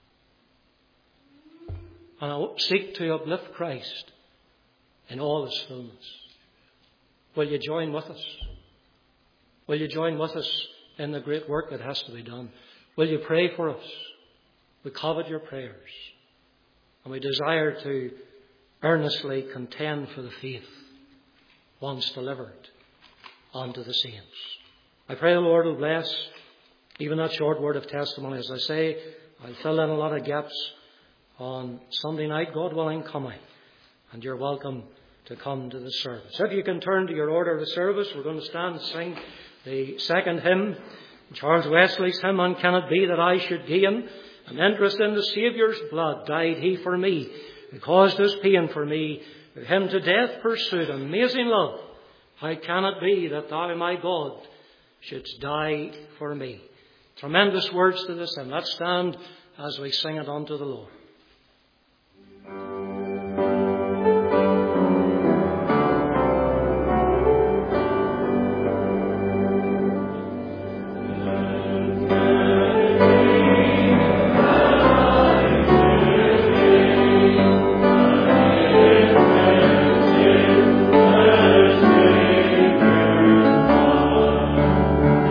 And I seek to uplift Christ in all His fullness. Will you join with us? Will you join with us in the great work that has to be done? Will you pray for us? We covet your prayers. And we desire to earnestly contend for the faith once delivered unto the saints. I pray the Lord will bless even that short word of testimony. As I say, I'll fill in a lot of gaps on Sunday night, God willing, coming. And you're welcome to come to the service. If you can turn to your order of the service, we're going to stand and sing the second hymn, Charles Wesley's hymn, "And Can It Be That I Should Gain an Interest in the Saviour's Blood? Died He for me, who caused His pain for me, who Him to death pursued, amazing love. How can it be that Thou, my God, shouldst die for me?" Tremendous words to this hymn. Let's stand as we sing it unto the Lord.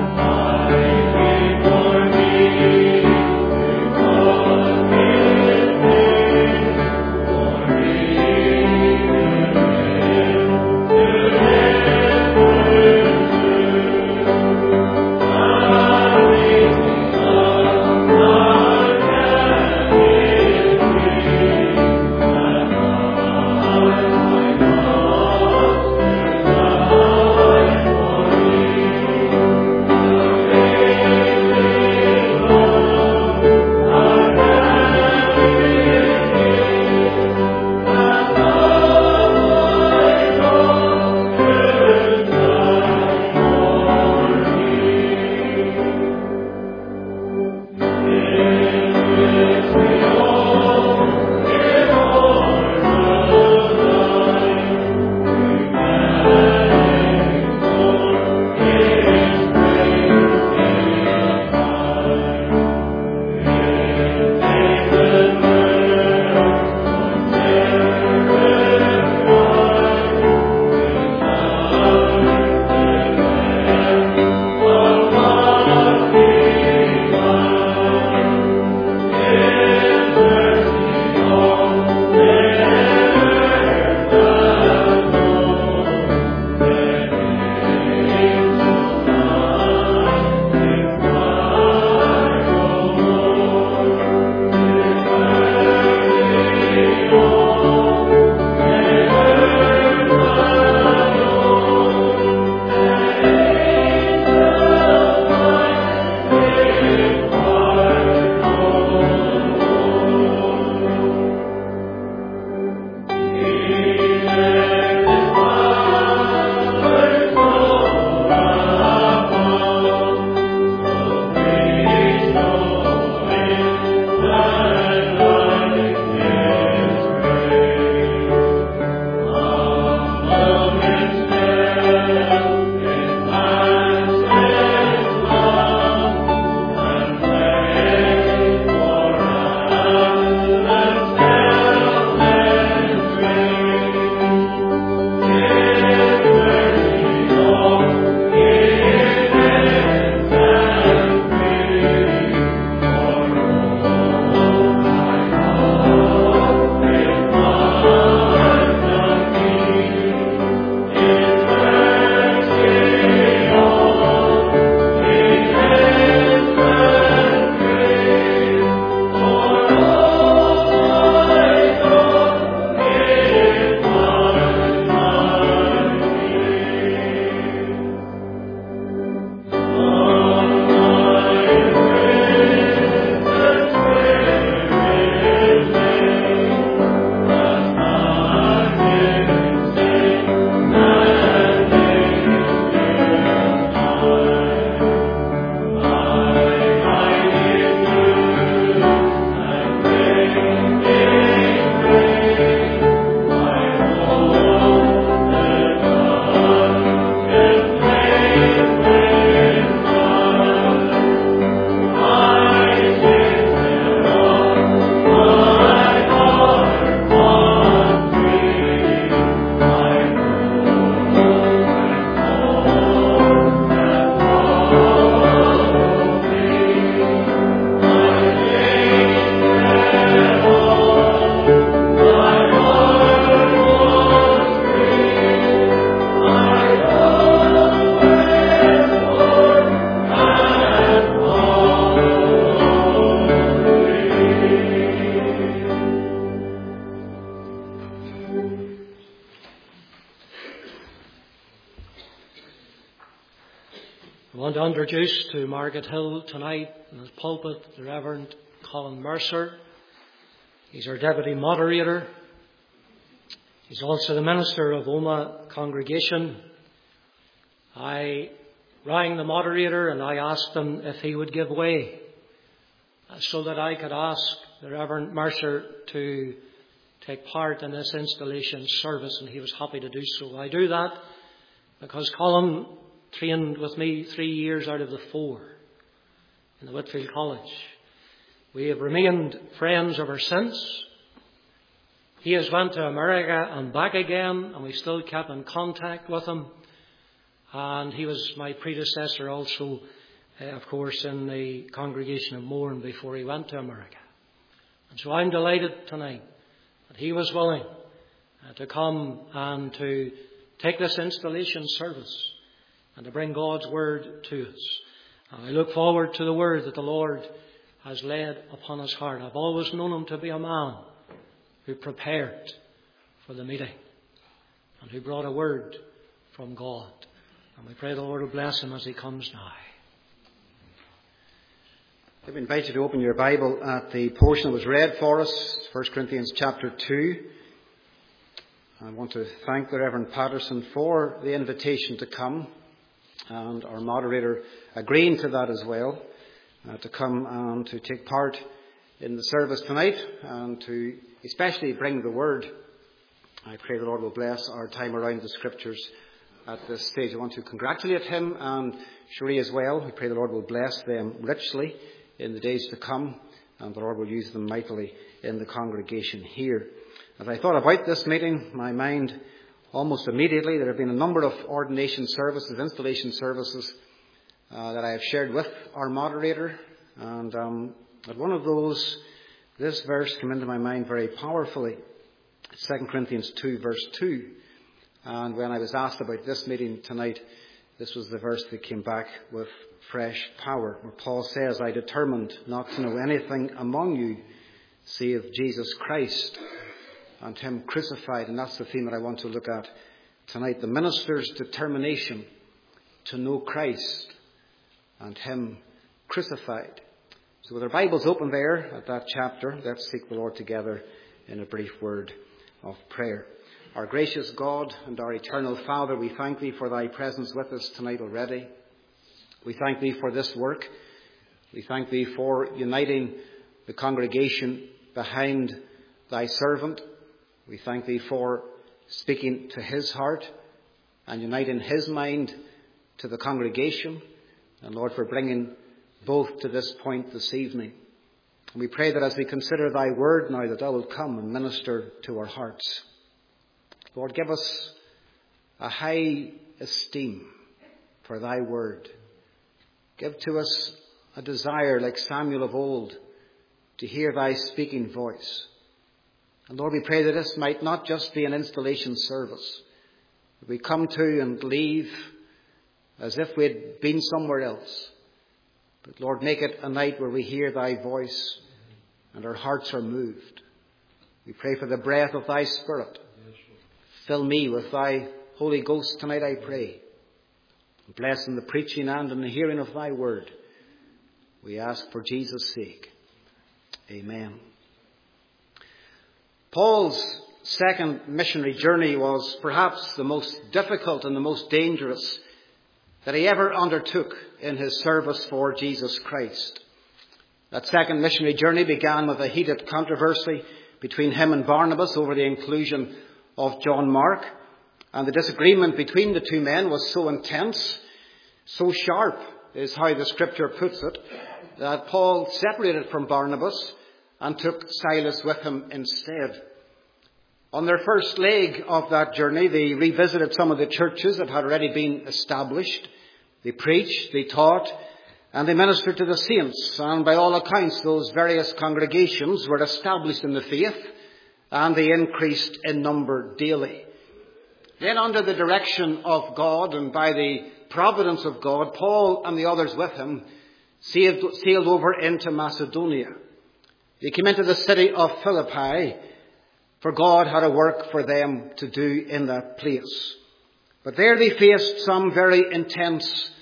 For me, because want to introduce to Market Hill tonight in his pulpit the Reverend Colin Mercer. He's our deputy moderator. He's also the minister of Omagh Congregation. I rang the moderator and I asked him if he would give way so that I could ask the Reverend Mercer to take part in this installation service, and he was happy to do so. I do that because Colin trained with me three years out of the four in the Whitfield College. We have remained friends ever since. He has went to America and back again, and we still kept in contact with him. And he was my predecessor also, uh, of course, in the congregation of Mourne before he went to America. And so I'm delighted tonight that he was willing uh, to come and to take this installation service and to bring God's word to us. And I look forward to the word that the Lord has laid upon his heart. I've always known him to be a man who prepared for the meeting and who brought a word from God. And we pray the Lord will bless him as he comes now. I invite you to open your Bible at the portion that was read for us, First Corinthians chapter two. I want to thank the Reverend Patterson for the invitation to come, and our moderator agreeing to that as well, uh, to come and to take part in the service tonight and to especially bring the word. I pray the Lord will bless our time around the Scriptures at this stage. I want to congratulate him and Cherie as well. We pray the Lord will bless them richly in the days to come, and the Lord will use them mightily in the congregation here. As I thought about this meeting, my mind almost immediately, there have been a number of ordination services, installation services uh, that I have shared with our moderator, and um, at one of those, this verse came into my mind very powerfully. Second Corinthians two verse two. And when I was asked about this meeting tonight, this was the verse that came back with fresh power, where Paul says, I determined not to know anything among you save Jesus Christ and him crucified. And that's the theme that I want to look at tonight. The minister's determination to know Christ and him crucified. So with our Bibles open there at that chapter, let's seek the Lord together in a brief word of prayer. Our gracious God and our eternal Father, we thank thee for thy presence with us tonight already. We thank thee for this work. We thank thee for uniting the congregation behind thy servant. We thank thee for speaking to his heart and uniting his mind to the congregation. And Lord, for bringing both to this point this evening. And we pray that as we consider thy word now, that thou wilt come and minister to our hearts. Lord, give us a high esteem for thy word. Give to us a desire, like Samuel of old, to hear thy speaking voice. And Lord, we pray that this might not just be an installation service, that we come to and leave as if we had been somewhere else. But Lord, make it a night where we hear thy voice and our hearts are moved. We pray for the breath of thy Spirit. Fill me with thy Holy Ghost tonight, I pray. Bless in the preaching and in the hearing of thy word. We ask for Jesus' sake. Amen. Paul's second missionary journey was perhaps the most difficult and the most dangerous that he ever undertook in his service for Jesus Christ. That second missionary journey began with a heated controversy between him and Barnabas over the inclusion of John Mark. And the disagreement between the two men was so intense, so sharp is how the scripture puts it, that Paul separated from Barnabas and took Silas with him instead. On their first leg of that journey, they revisited some of the churches that had already been established. They preached, they taught, and they ministered to the saints. And by all accounts, those various congregations were established in the faith, and they increased in number daily. Then, under the direction of God and by the providence of God, Paul and the others with him sailed, sailed over into Macedonia. They came into the city of Philippi, for God had a work for them to do in that place. But there they faced some very intense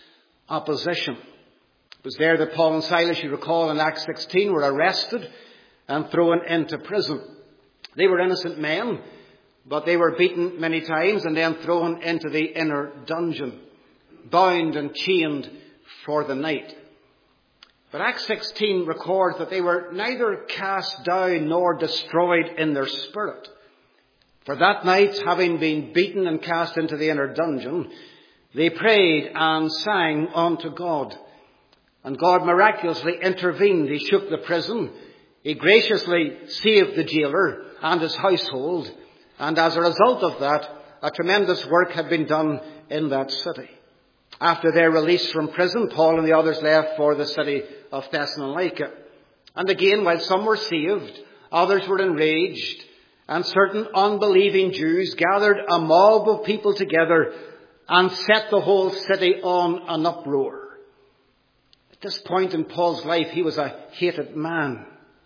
opposition. It was there that Paul and Silas, you recall in Acts sixteen, were arrested and thrown into prison. They were innocent men, but they were beaten many times and then thrown into the inner dungeon, bound and chained for the night. But Acts sixteen records that they were neither cast down nor destroyed in their spirit. For that night, having been beaten and cast into the inner dungeon, they prayed and sang unto God. And God miraculously intervened. He shook the prison. He graciously saved the jailer and his household. And as a result of that, a tremendous work had been done in that city. After their release from prison, Paul and the others left for the city of Thessalonica. And again, while some were saved, others were enraged, and certain unbelieving Jews gathered a mob of people together and set the whole city on an uproar. At this point in Paul's life, he was a hated man.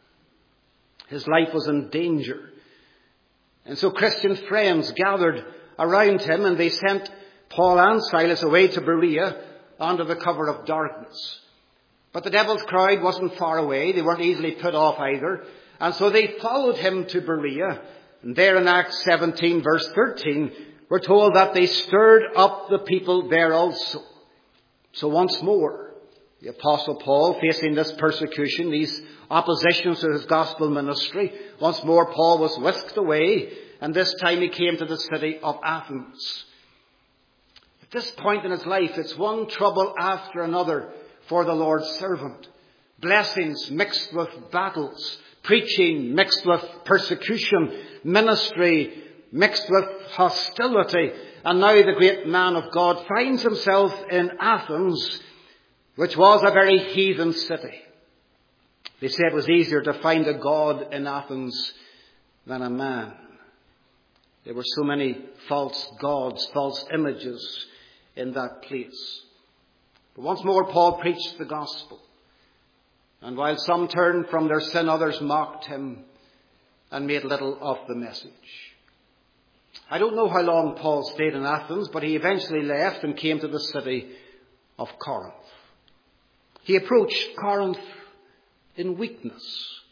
His life was in danger. And so Christian friends gathered around him, and they sent Paul and Silas away to Berea under the cover of darkness. But the devil's crowd wasn't far away. They weren't easily put off either. And so they followed him to Berea. And there in Acts seventeen, verse thirteen, we're told that they stirred up the people there also. So once more, the Apostle Paul, facing this persecution, these oppositions to his gospel ministry, once more Paul was whisked away, and this time he came to the city of Athens. At this point in his life, it's one trouble after another for the Lord's servant. Blessings mixed with battles, preaching mixed with persecution, ministry mixed with hostility. And now the great man of God finds himself in Athens, which was a very heathen city. They say it was easier to find a god in Athens than a man. There were so many false gods, false images in that place. But once more Paul preached the gospel. And while some turned from their sin, others mocked him and made little of the message. I don't know how long Paul stayed in Athens, but he eventually left and came to the city of Corinth. He approached Corinth in weakness,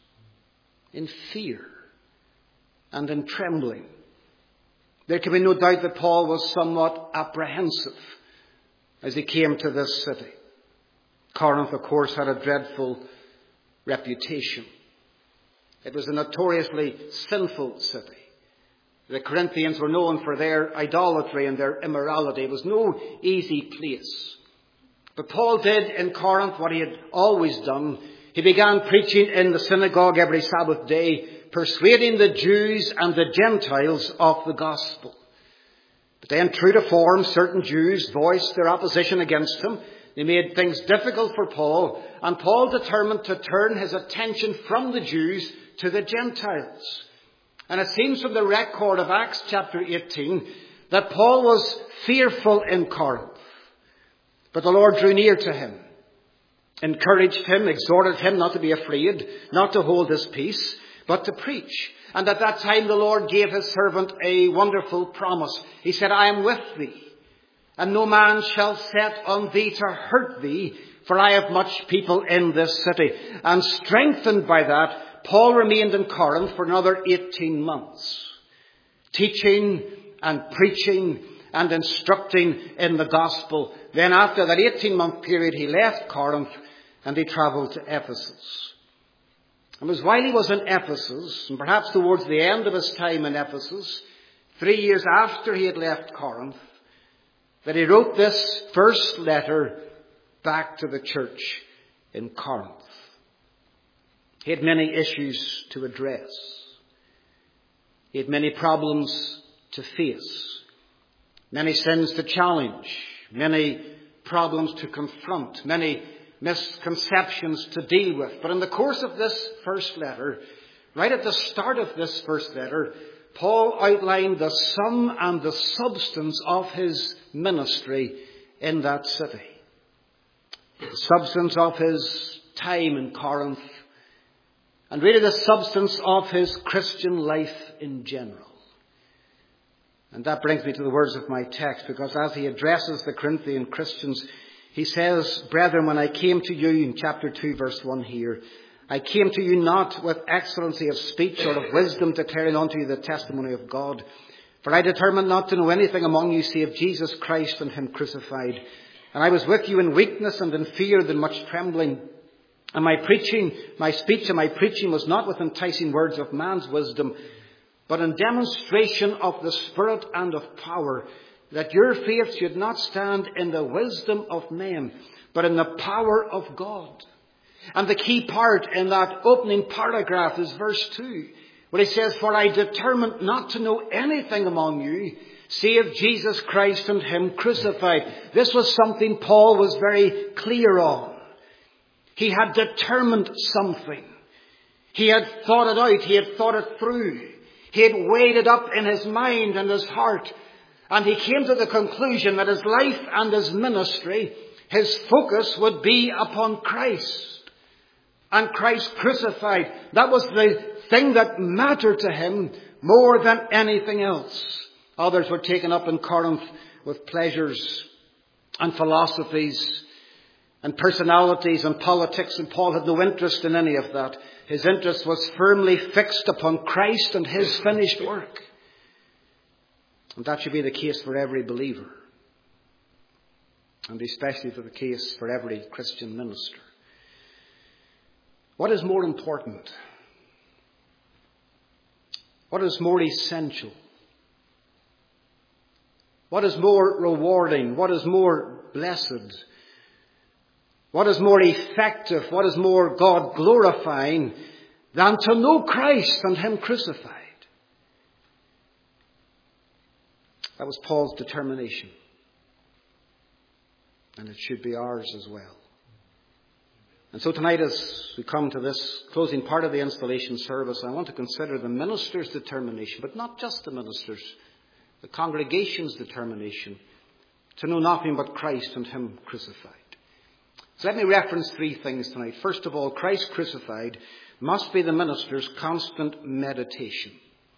in fear, and in trembling. There can be no doubt that Paul was somewhat apprehensive as he came to this city. Corinth, of course, had a dreadful reputation. It was a notoriously sinful city. The Corinthians were known for their idolatry and their immorality. It was no easy place. But Paul did in Corinth what he had always done. He began preaching in the synagogue every Sabbath day, persuading the Jews and the Gentiles of the gospel. But then, true to form, certain Jews voiced their opposition against him. They made things difficult for Paul, and Paul determined to turn his attention from the Jews to the Gentiles. And it seems from the record of Acts chapter eighteen that Paul was fearful in Corinth. But the Lord drew near to him, encouraged him, exhorted him not to be afraid, not to hold his peace, but to preach. And at that time the Lord gave his servant a wonderful promise. He said, I am with thee, and no man shall set on thee to hurt thee, for I have much people in this city. And strengthened by that, Paul remained in Corinth for another eighteen months, teaching and preaching and instructing in the gospel. Then after that eighteen-month period, he left Corinth and he travelled to Ephesus. It was while he was in Ephesus, and perhaps towards the end of his time in Ephesus, three years after he had left Corinth, that he wrote this first letter back to the church in Corinth. He had many issues to address. He had many problems to face, many sins to challenge, many problems to confront, many misconceptions to deal with. But in the course of this first letter, right at the start of this first letter, Paul outlined the sum and the substance of his ministry in that city. The substance of his time in Corinth, and really the substance of his Christian life in general. And that brings me to the words of my text, because as he addresses the Corinthian Christians, He says, brethren, when I came to you in chapter two, verse one here, I came to you not with excellency of speech or of wisdom, declaring unto you the testimony of God. For I determined not to know anything among you save Jesus Christ and him crucified. And I was with you in weakness and in fear and in much trembling. And my preaching, my speech and my preaching was not with enticing words of man's wisdom, but in demonstration of the Spirit and of power, that your faith should not stand in the wisdom of men, but in the power of God. And the key part in that opening paragraph is verse two, where he says, for I determined not to know anything among you, save Jesus Christ and him crucified. This was something Paul was very clear on. He had determined something. He had thought it out. He had thought it through. He had weighed it up in his mind and his heart. And he came to the conclusion that his life and his ministry, his focus would be upon Christ. And Christ crucified. That was the thing that mattered to him more than anything else. Others were taken up in Corinth with pleasures and philosophies and personalities and politics, and Paul had no interest in any of that. His interest was firmly fixed upon Christ and his finished work. And that should be the case for every believer. And especially for the case for every Christian minister. What is more important? What is more essential? What is more rewarding? What is more blessed? What is more effective? What is more God glorifying than to know Christ and him crucified? That was Paul's determination. And it should be ours as well. And so tonight, as we come to this closing part of the installation service, I want to consider the minister's determination, but not just the minister's, the congregation's determination to know nothing but Christ and him crucified. So let me reference three things tonight. First of all, Christ crucified must be the minister's constant meditation.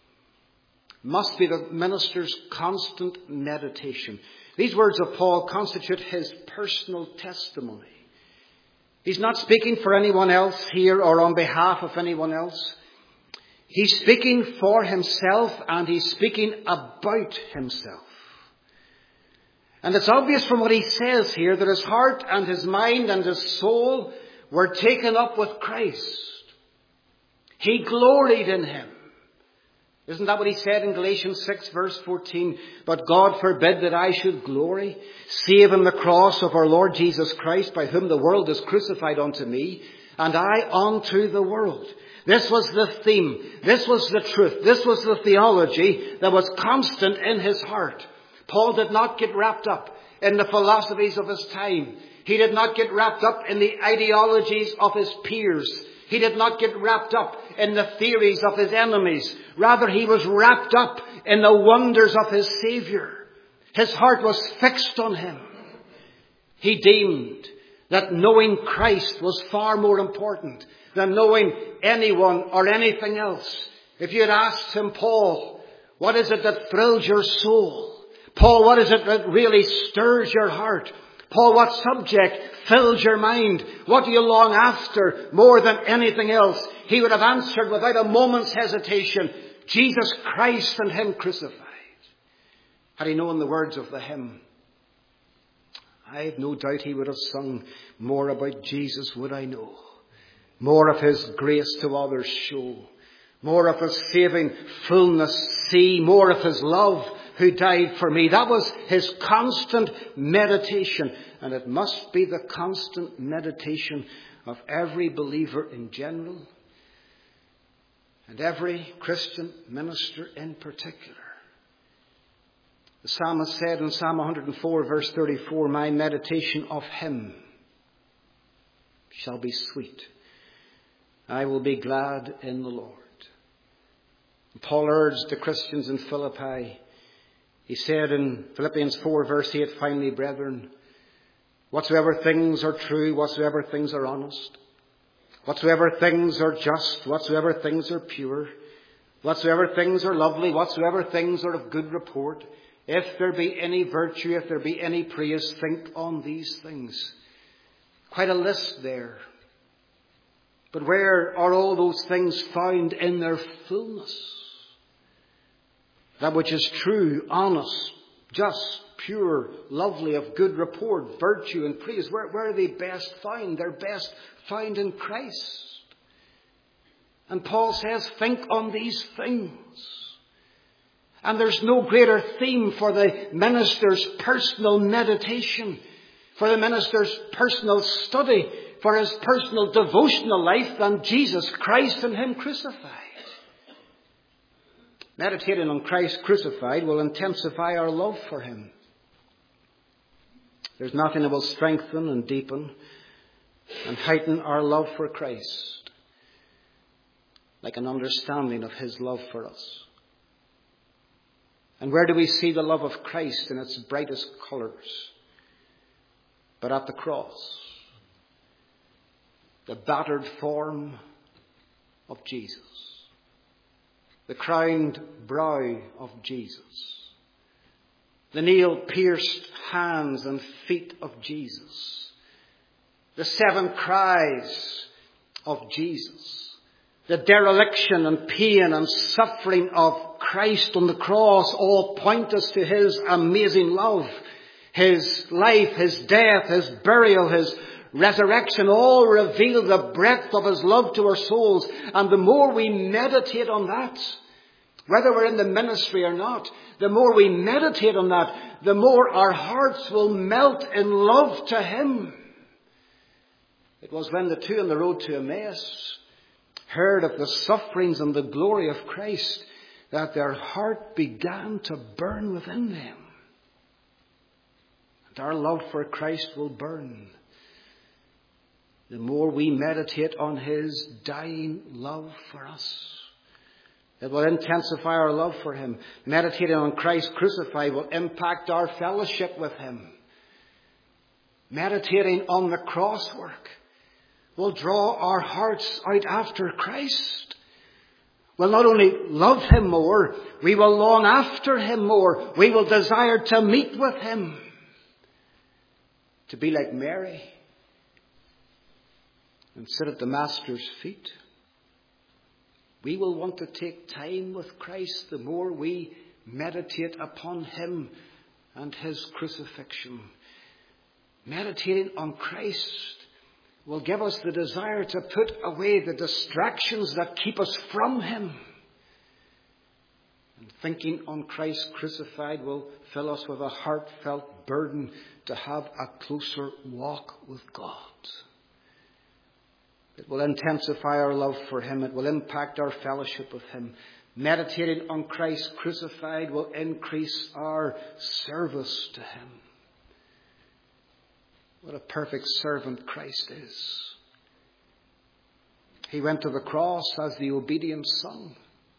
Must be the minister's constant meditation. These words of Paul constitute his personal testimony. He's not speaking for anyone else here or on behalf of anyone else. He's speaking for himself, and he's speaking about himself. And it's obvious from what he says here that his heart and his mind and his soul were taken up with Christ. He gloried in him. Isn't that what he said in Galatians six verse fourteen? But God forbid that I should glory, save in the cross of our Lord Jesus Christ, by whom the world is crucified unto me, and I unto the world. This was the theme. This was the truth. This was the theology that was constant in his heart. Paul did not get wrapped up in the philosophies of his time. He did not get wrapped up in the ideologies of his peers. He did not get wrapped up in the theories of his enemies. Rather, he was wrapped up in the wonders of his Saviour. His heart was fixed on him. He deemed that knowing Christ was far more important than knowing anyone or anything else. If you had asked him, Paul, what is it that thrills your soul? Paul, what is it that really stirs your heart? Paul, what subject fills your mind? What do you long after more than anything else? He would have answered without a moment's hesitation, Jesus Christ and him crucified. Had he known the words of the hymn, I have no doubt he would have sung, more about Jesus would I know, more of his grace to others show, more of his saving fullness see, more of his love who died for me. That was his constant meditation. And it must be the constant meditation of every believer in general and every Christian minister in particular. The psalmist said in Psalm one hundred four verse thirty-four, my meditation of him shall be sweet. I will be glad in the Lord. Paul urged the Christians in Philippi. He said in Philippians four verse eight, finally, brethren, whatsoever things are true, whatsoever things are honest, whatsoever things are just, whatsoever things are pure, whatsoever things are lovely, whatsoever things are of good report, If there be any virtue, if there be any praise, think on these things. Quite a list there. But where are all those things found in their fullness? That which is true, honest, just, pure, lovely, of good report, virtue and praise. Where, where are they best found? They're best found in Christ. And Paul says, think on these things. And there's no greater theme for the minister's personal meditation, for the minister's personal study, for his personal devotional life than Jesus Christ and Him crucified. Meditating on Christ crucified will intensify our love for Him. There's nothing that will strengthen and deepen and heighten our love for Christ like an understanding of His love for us. And where do we see the love of Christ in its brightest colours? But at the cross. The battered form of Jesus. The crowned brow of Jesus. The nail-pierced hands and feet of Jesus. The seven cries of Jesus. The dereliction and pain and suffering of Christ on the cross all point us to His amazing love. His life, His death, His burial, His resurrection all reveal the breadth of His love to our souls. And the more we meditate on that, whether we're in the ministry or not, the more we meditate on that, the more our hearts will melt in love to Him. It was when the two on the road to Emmaus heard of the sufferings and the glory of Christ that their heart began to burn within them. And our love for Christ will burn the more we meditate on His dying love for us. It will intensify our love for Him. Meditating on Christ crucified will impact our fellowship with Him. Meditating on the cross work will draw our hearts out after Christ. We'll not only love Him more, we will long after Him more. We will desire to meet with Him. To be like Mary and sit at the Master's feet. We will want to take time with Christ the more we meditate upon Him and His crucifixion. Meditating on Christ will give us the desire to put away the distractions that keep us from Him. And thinking on Christ crucified will fill us with a heartfelt burden to have a closer walk with God. It will intensify our love for Him. It will impact our fellowship with Him. Meditating on Christ crucified will increase our service to Him. What a perfect servant Christ is. He went to the cross as the obedient Son,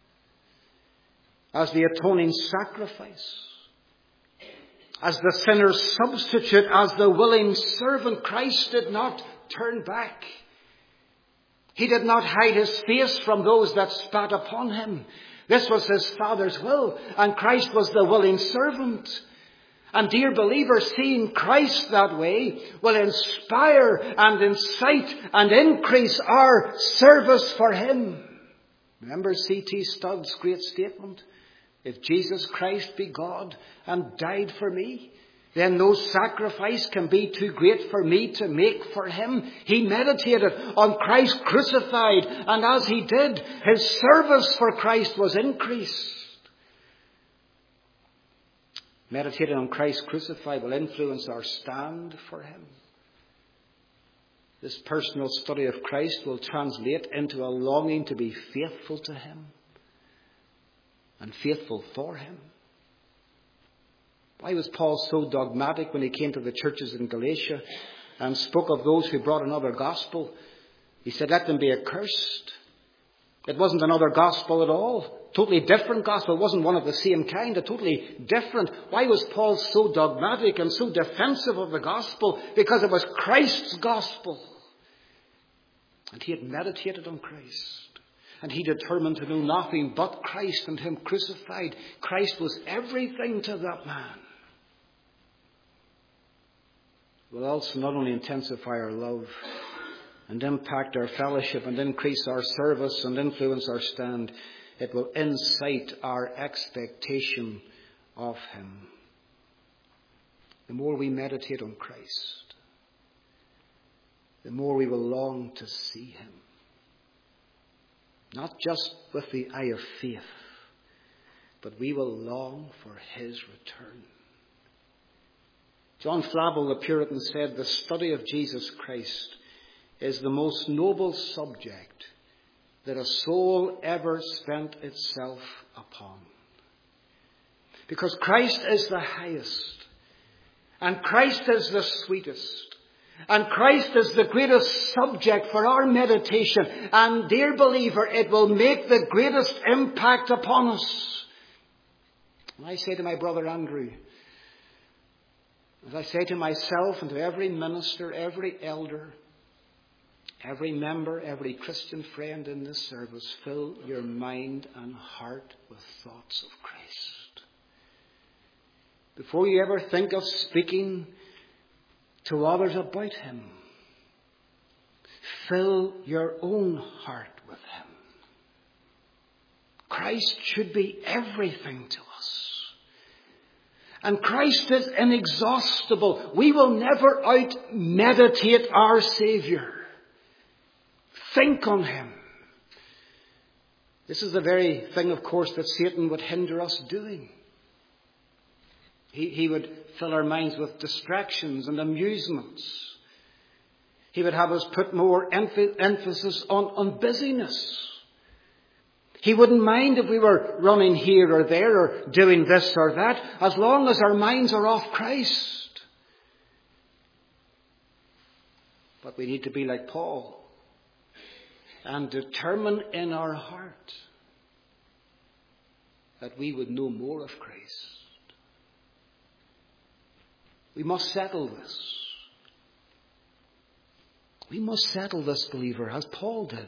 as the atoning sacrifice, as the sinner's substitute, as the willing servant. Christ did not turn back. He did not hide His face from those that spat upon Him. This was His Father's will, and Christ was the willing servant. And dear believer, seeing Christ that way will inspire and incite and increase our service for Him. Remember C T Studd's great statement? If Jesus Christ be God and died for me, then no sacrifice can be too great for me to make for Him. He meditated on Christ crucified, and as he did, his service for Christ was increased. Meditating on Christ crucified will influence our stand for Him. This personal study of Christ will translate into a longing to be faithful to Him and faithful for Him. Why was Paul so dogmatic when he came to the churches in Galatia and spoke of those who brought another gospel? He said, let them be accursed. It wasn't another gospel at all. Totally different gospel. It wasn't one of the same kind. A totally different. Why was Paul so dogmatic and so defensive of the gospel? Because it was Christ's gospel. And he had meditated on Christ. And he determined to know nothing but Christ and him crucified. Christ was everything to that man. It will also not only intensify our love and impact our fellowship and increase our service and influence our stand, it will incite our expectation of him. The more we meditate on Christ, the more we will long to see him. Not just with the eye of faith, but we will long for his return. John Flavel, the Puritan, said, the study of Jesus Christ is the most noble subject that a soul ever spent itself upon. Because Christ is the highest, and Christ is the sweetest, and Christ is the greatest subject for our meditation. And dear believer, it will make the greatest impact upon us. And I say to my brother Andrew, as I say to myself and to every minister, every elder, every member, every Christian friend in this service, fill your mind and heart with thoughts of Christ. Before you ever think of speaking to others about him, fill your own heart with him. Christ should be everything to us. And Christ is inexhaustible. We will never out-meditate our Saviour. Think on him. This is the very thing, of course, that Satan would hinder us doing. He, he would fill our minds with distractions and amusements. He would have us put more emph- emphasis on, on busyness. He wouldn't mind if we were running here or there or doing this or that, as long as our minds are off Christ. But we need to be like Paul and determine in our heart that we would know more of Christ. We must settle this. We must settle this, believer, as Paul did.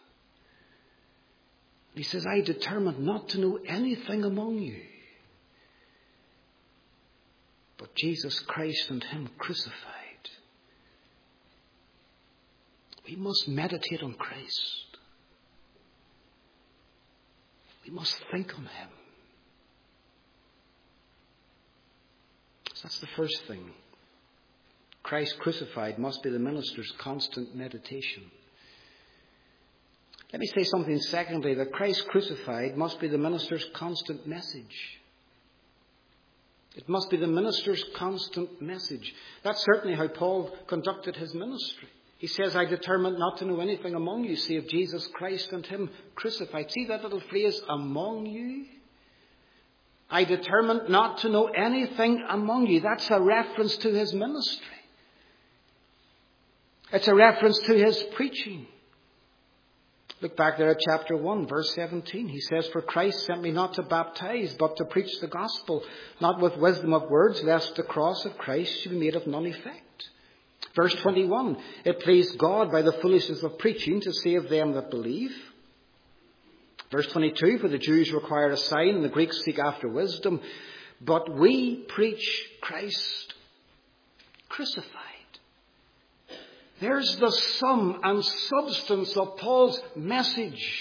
He says, I determined not to know anything among you but Jesus Christ and him crucified. We must meditate on Christ. We must think on him. So that's the first thing. Christ crucified must be the minister's constant meditation. Let me say something secondly, that Christ crucified must be the minister's constant message. It must be the minister's constant message. That's certainly how Paul conducted his ministry. He says, I determined not to know anything among you save Jesus Christ and him crucified. See that little phrase, among you? I determined not to know anything among you. That's a reference to his ministry. It's a reference to his preaching. Look back there at chapter one, verse seventeen. He says, for Christ sent me not to baptize, but to preach the gospel, not with wisdom of words, lest the cross of Christ should be made of none effect. Verse twenty-one, it pleased God by the foolishness of preaching to save them that believe. Verse twenty-two, for the Jews require a sign and the Greeks seek after wisdom. But we preach Christ crucified. There's the sum and substance of Paul's message.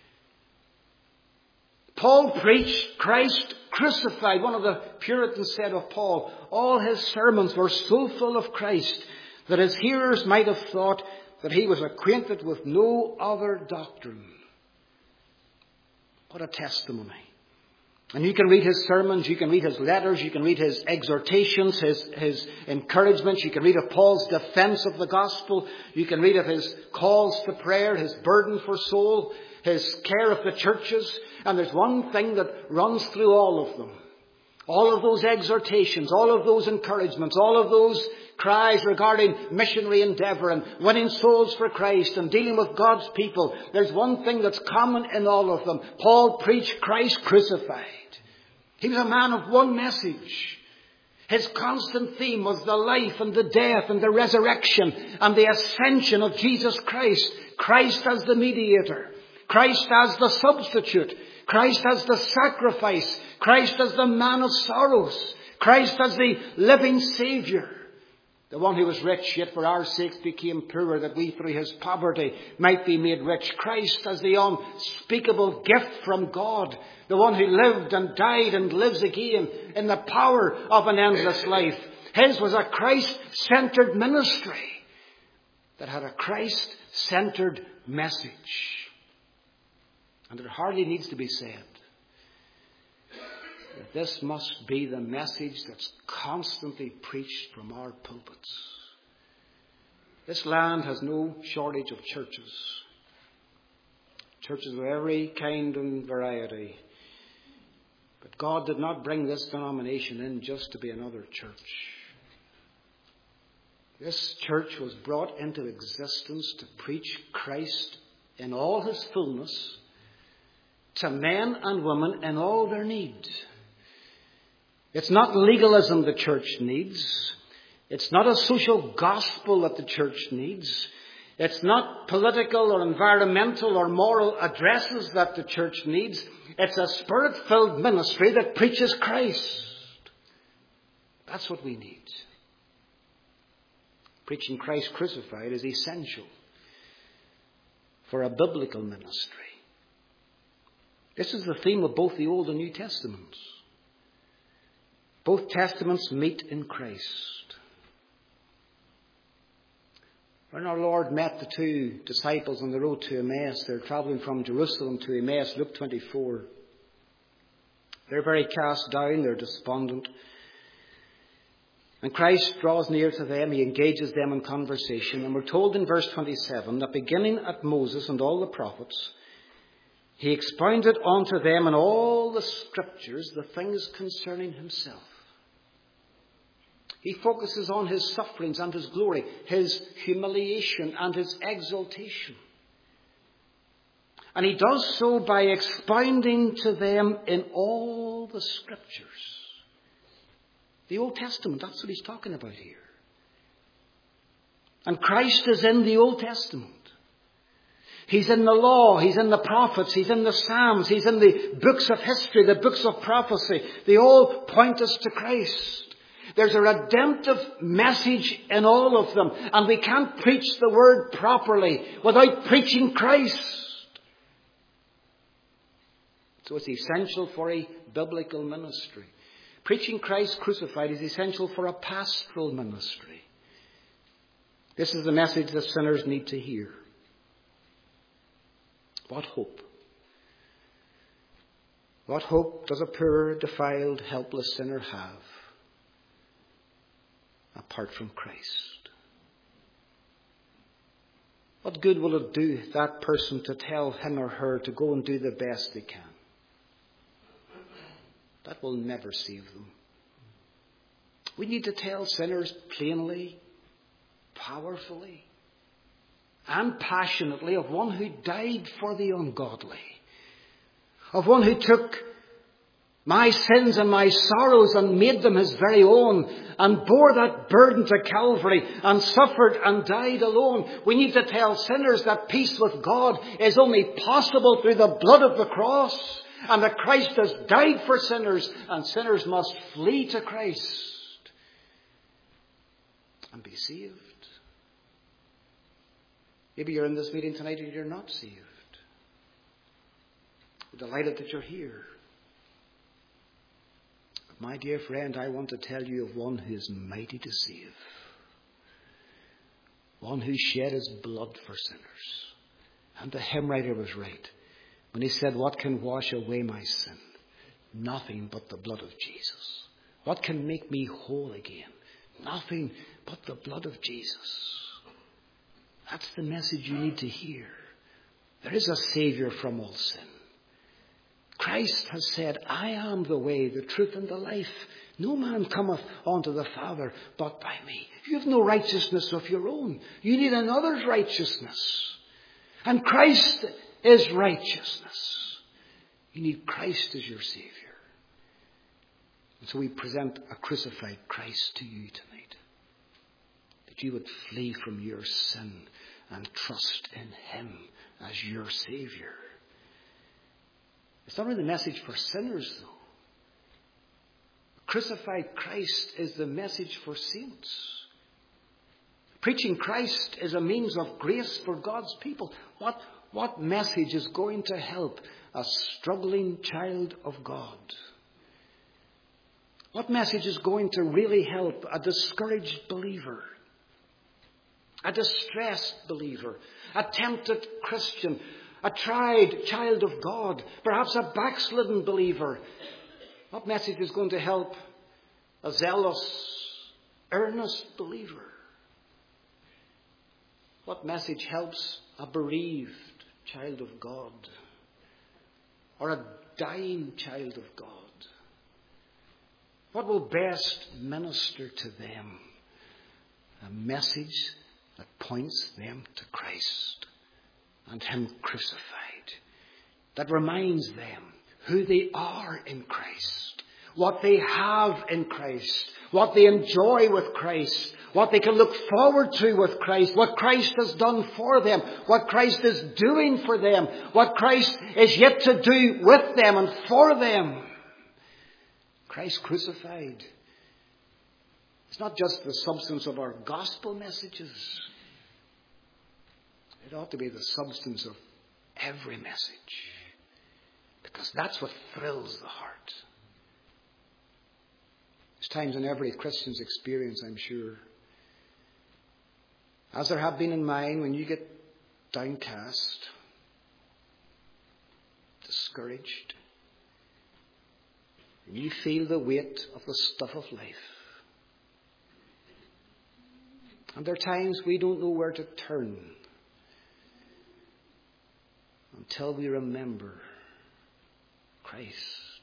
Paul preached Christ crucified. One of the Puritans said of Paul, all his sermons were so full of Christ that his hearers might have thought that he was acquainted with no other doctrine. What a testimony. And you can read his sermons, you can read his letters, you can read his exhortations, his, his encouragements, you can read of Paul's defense of the gospel, you can read of his calls to prayer, his burden for soul, his care of the churches. And there's one thing that runs through all of them. All of those exhortations, all of those encouragements, all of those cries regarding missionary endeavour and winning souls for Christ and dealing with God's people. There's one thing that's common in all of them. Paul preached Christ crucified. He was a man of one message. His constant theme was the life and the death and the resurrection and the ascension of Jesus Christ. Christ as the mediator. Christ as the substitute. Christ as the sacrifice. Christ as the man of sorrows. Christ as the living Saviour. The one who was rich, yet for our sakes became poor, that we through his poverty might be made rich. Christ as the unspeakable gift from God. The one who lived and died and lives again in the power of an endless life. His was a Christ-centered ministry that had a Christ-centered message. And it hardly needs to be said that this must be the message that's constantly preached from our pulpits. This land has no shortage of churches. Churches of every kind and variety. But God did not bring this denomination in just to be another church. This church was brought into existence to preach Christ in all his fullness to men and women in all their need. It's not legalism the church needs. It's not a social gospel that the church needs. It's not political or environmental or moral addresses that the church needs. It's a Spirit-filled ministry that preaches Christ. That's what we need. Preaching Christ crucified is essential for a biblical ministry. This is the theme of both the Old and New Testaments. Both Testaments meet in Christ. When our Lord met the two disciples on the road to Emmaus, they're travelling from Jerusalem to Emmaus, Luke twenty-four. They're very cast down, they're despondent. And Christ draws near to them, he engages them in conversation. And we're told in verse twenty-seven that beginning at Moses and all the prophets, he expounded unto them in all the scriptures the things concerning himself. He focuses on his sufferings and his glory, his humiliation and his exaltation. And he does so by expounding to them in all the scriptures. The Old Testament, that's what he's talking about here. And Christ is in the Old Testament. He's in the law, he's in the prophets, he's in the Psalms, he's in the books of history, the books of prophecy. They all point us to Christ. There's a redemptive message in all of them. And we can't preach the word properly without preaching Christ. So it's essential for a biblical ministry. Preaching Christ crucified is essential for a pastoral ministry. This is the message that sinners need to hear. What hope? What hope does a poor, defiled, helpless sinner have apart from Christ? What good will it do that person to tell him or her to go and do the best they can? That will never save them. We need to tell sinners plainly, powerfully, and passionately of one who died for the ungodly. Of one who took my sins and my sorrows and made them his very own and bore that burden to Calvary and suffered and died alone. We need to tell sinners that peace with God is only possible through the blood of the cross and that Christ has died for sinners and sinners must flee to Christ and be saved. Maybe you're in this meeting tonight and you're not saved. We're delighted that you're here. But my dear friend, I want to tell you of one who is mighty to save. One who shed his blood for sinners. And the hymn writer was right when he said, what can wash away my sin? Nothing but the blood of Jesus. What can make me whole again? Nothing but the blood of Jesus. That's the message you need to hear. There is a Saviour from all sin. Christ has said, I am the way, the truth, and the life. No man cometh unto the Father but by me. You have no righteousness of your own. You need another's righteousness. And Christ is righteousness. You need Christ as your Saviour. And so we present a crucified Christ to you tonight. That you would flee from your sin and trust in him as your Saviour. It's not really the message for sinners, though. Crucified Christ is the message for saints. Preaching Christ is a means of grace for God's people. What, what message is going to help a struggling child of God? What message is going to really help a discouraged believer? A distressed believer? A tempted Christian? A tried child of God? Perhaps a backslidden believer? What message is going to help a zealous, earnest believer? What message helps a bereaved child of God? Or a dying child of God? What will best minister to them? A message that points them to Christ and Him crucified. That reminds them who they are in Christ. What they have in Christ. What they enjoy with Christ. What they can look forward to with Christ. What Christ has done for them. What Christ is doing for them. What Christ is yet to do with them and for them. Christ crucified. It's not just the substance of our gospel messages. It ought to be the substance of every message. Because that's what thrills the heart. There's times in every Christian's experience, I'm sure, as there have been in mine, when you get downcast, discouraged, and you feel the weight of the stuff of life. And there are times we don't know where to turn until we remember Christ.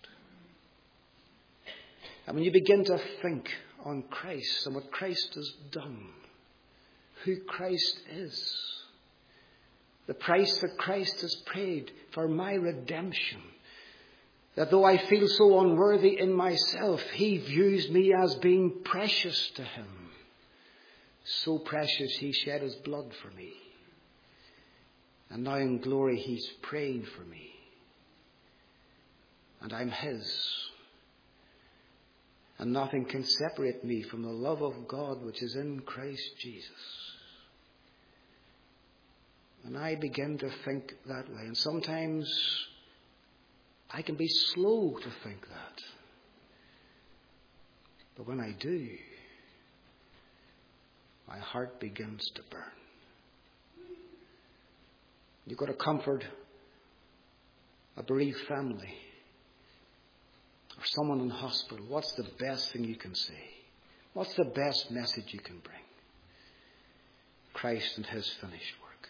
And when you begin to think on Christ and what Christ has done, who Christ is, the price that Christ has paid for my redemption, that though I feel so unworthy in myself, He views me as being precious to Him. So precious He shed His blood for me. And now in glory He's praying for me. And I'm His. And nothing can separate me from the love of God which is in Christ Jesus. And I begin to think that way. And sometimes I can be slow to think that. But when I do, my heart begins to burn. You've got to comfort a bereaved family or someone in hospital. What's the best thing you can say? What's the best message you can bring? Christ and His finished work.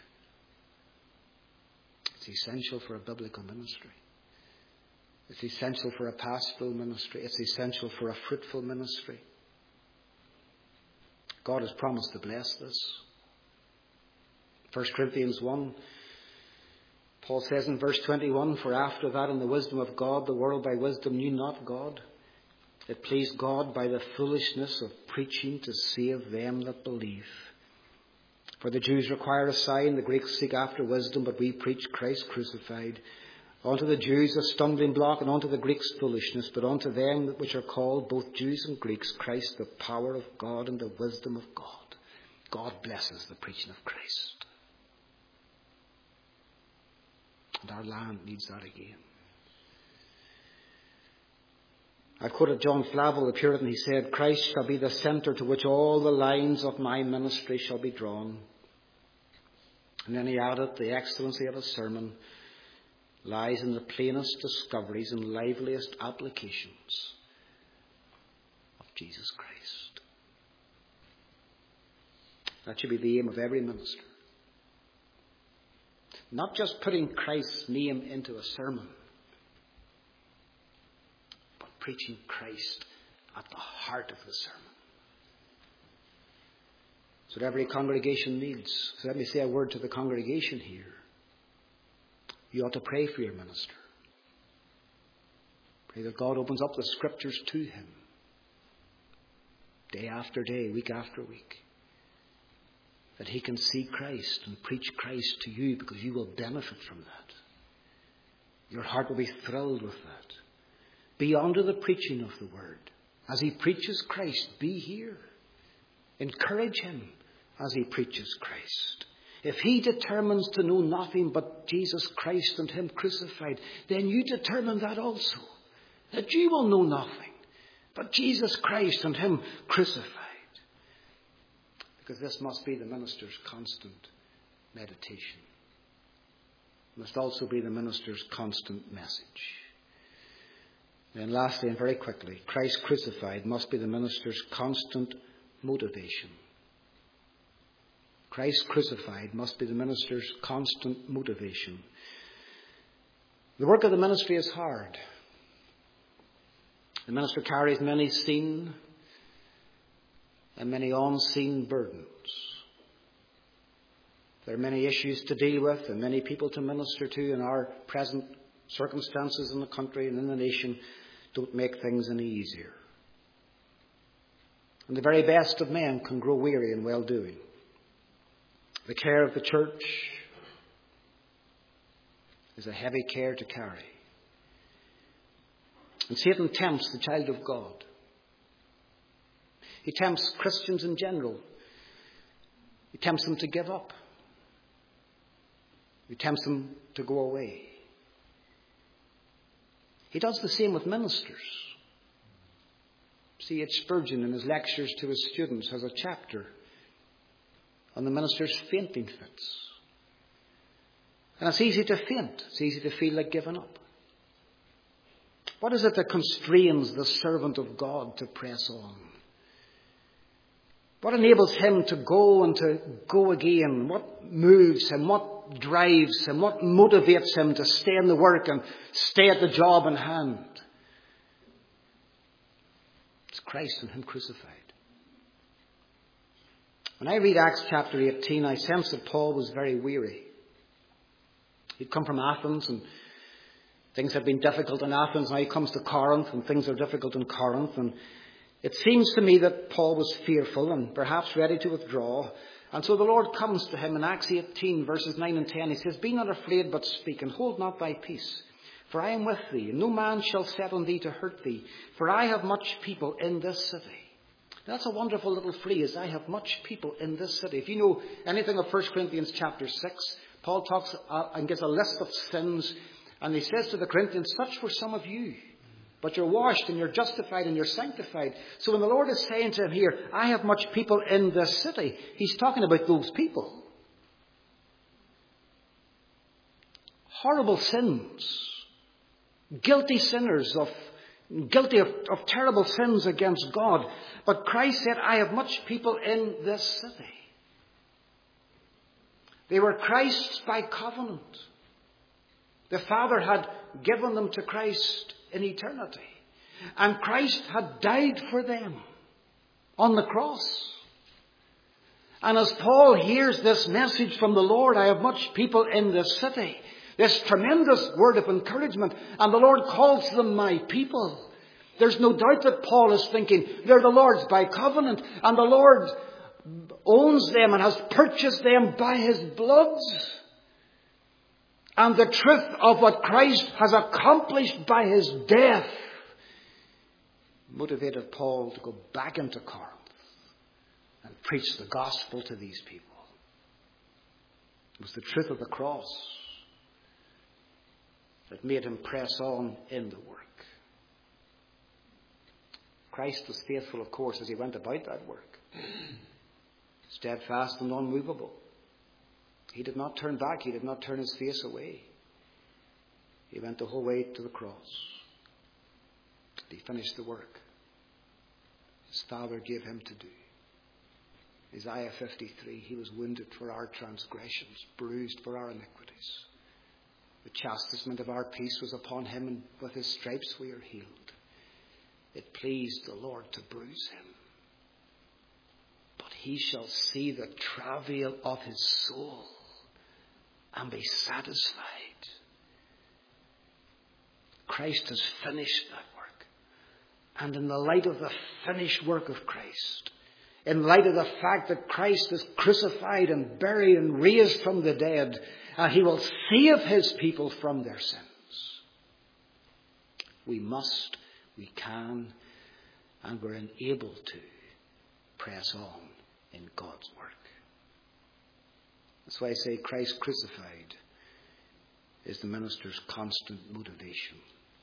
It's essential for a biblical ministry. It's essential for a pastoral ministry. It's essential for a fruitful ministry. God has promised to bless this. First Corinthians one, Paul says in verse twenty-one, for after that in the wisdom of God, the world by wisdom knew not God. It pleased God by the foolishness of preaching to save them that believe. For the Jews require a sign, the Greeks seek after wisdom, but we preach Christ crucified. Unto the Jews a stumbling block, and unto the Greeks foolishness, but unto them which are called, both Jews and Greeks, Christ the power of God and the wisdom of God. God blesses the preaching of Christ. And our land needs that again. I quoted John Flavel, the Puritan. He said, Christ shall be the centre to which all the lines of my ministry shall be drawn. And then he added, the excellency of his sermon lies in the plainest discoveries and liveliest applications of Jesus Christ. That should be the aim of every minister. Not just putting Christ's name into a sermon, but preaching Christ at the heart of the sermon. That's what every congregation needs. So let me say a word to the congregation here. You ought to pray for your minister. Pray that God opens up the Scriptures to him. Day after day, week after week. That he can see Christ and preach Christ to you, because you will benefit from that. Your heart will be thrilled with that. Be under the preaching of the word. As he preaches Christ, be here. Encourage him as he preaches Christ. If he determines to know nothing but Jesus Christ and him crucified, then you determine that also. That you will know nothing but Jesus Christ and him crucified. Because this must be the minister's constant meditation. It must also be the minister's constant message. And lastly, and very quickly, Christ crucified must be the minister's constant motivation. Christ crucified must be the minister's constant motivation. The work of the ministry is hard. The minister carries many seen and many unseen burdens. There are many issues to deal with and many people to minister to, and our present circumstances in the country and in the nation don't make things any easier. And the very best of men can grow weary in well-doing. The care of the church is a heavy care to carry. And Satan tempts the child of God. He tempts Christians in general. He tempts them to give up. He tempts them to go away. He does the same with ministers. C H Spurgeon, in his lectures to his students, has a chapter on the minister's fainting fits. And it's easy to faint. It's easy to feel like giving up. What is it that constrains the servant of God to press on? What enables him to go and to go again? What moves him? What drives him? What motivates him to stay in the work and stay at the job in hand? It's Christ and him crucified. When I read Acts chapter eighteen, I sense that Paul was very weary. He'd come from Athens and things had been difficult in Athens. Now he comes to Corinth and things are difficult in Corinth. And it seems to me that Paul was fearful and perhaps ready to withdraw. And so the Lord comes to him in Acts eighteen, verses nine and ten. He says, "Be not afraid, but speak, and hold not thy peace. For I am with thee, and no man shall set on thee to hurt thee. For I have much people in this city." That's a wonderful little phrase. I have much people in this city. If you know anything of First Corinthians chapter six, Paul talks uh, and gives a list of sins. And he says to the Corinthians, such were some of you. But you're washed and you're justified and you're sanctified. So when the Lord is saying to him here, I have much people in this city, he's talking about those people. Horrible sins. Guilty sinners of guilty of, of terrible sins against God. But Christ said, I have much people in this city. They were Christ's by covenant. The Father had given them to Christ in eternity. And Christ had died for them on the cross. And as Paul hears this message from the Lord, I have much people in this city, this tremendous word of encouragement, and the Lord calls them my people. There's no doubt that Paul is thinking, they're the Lord's by covenant, and the Lord owns them and has purchased them by his blood. And the truth of what Christ has accomplished by his death motivated Paul to go back into Corinth and preach the gospel to these people. It was the truth of the cross that made him press on in the work. Christ was faithful, of course, as he went about that work. Steadfast and unmovable. He did not turn back. He did not turn his face away. He went the whole way to the cross. He finished the work his Father gave him to do. Isaiah fifty-three, he was wounded for our transgressions, bruised for our iniquities. The chastisement of our peace was upon him, and with his stripes we are healed. It pleased the Lord to bruise him. But he shall see the travail of his soul and be satisfied. Christ has finished that work. And in the light of the finished work of Christ, in light of the fact that Christ is crucified and buried and raised from the dead, and he will save his people from their sins, We must, we can, and we're enabled to press on in God's work. That's why I say Christ crucified is the minister's constant motivation.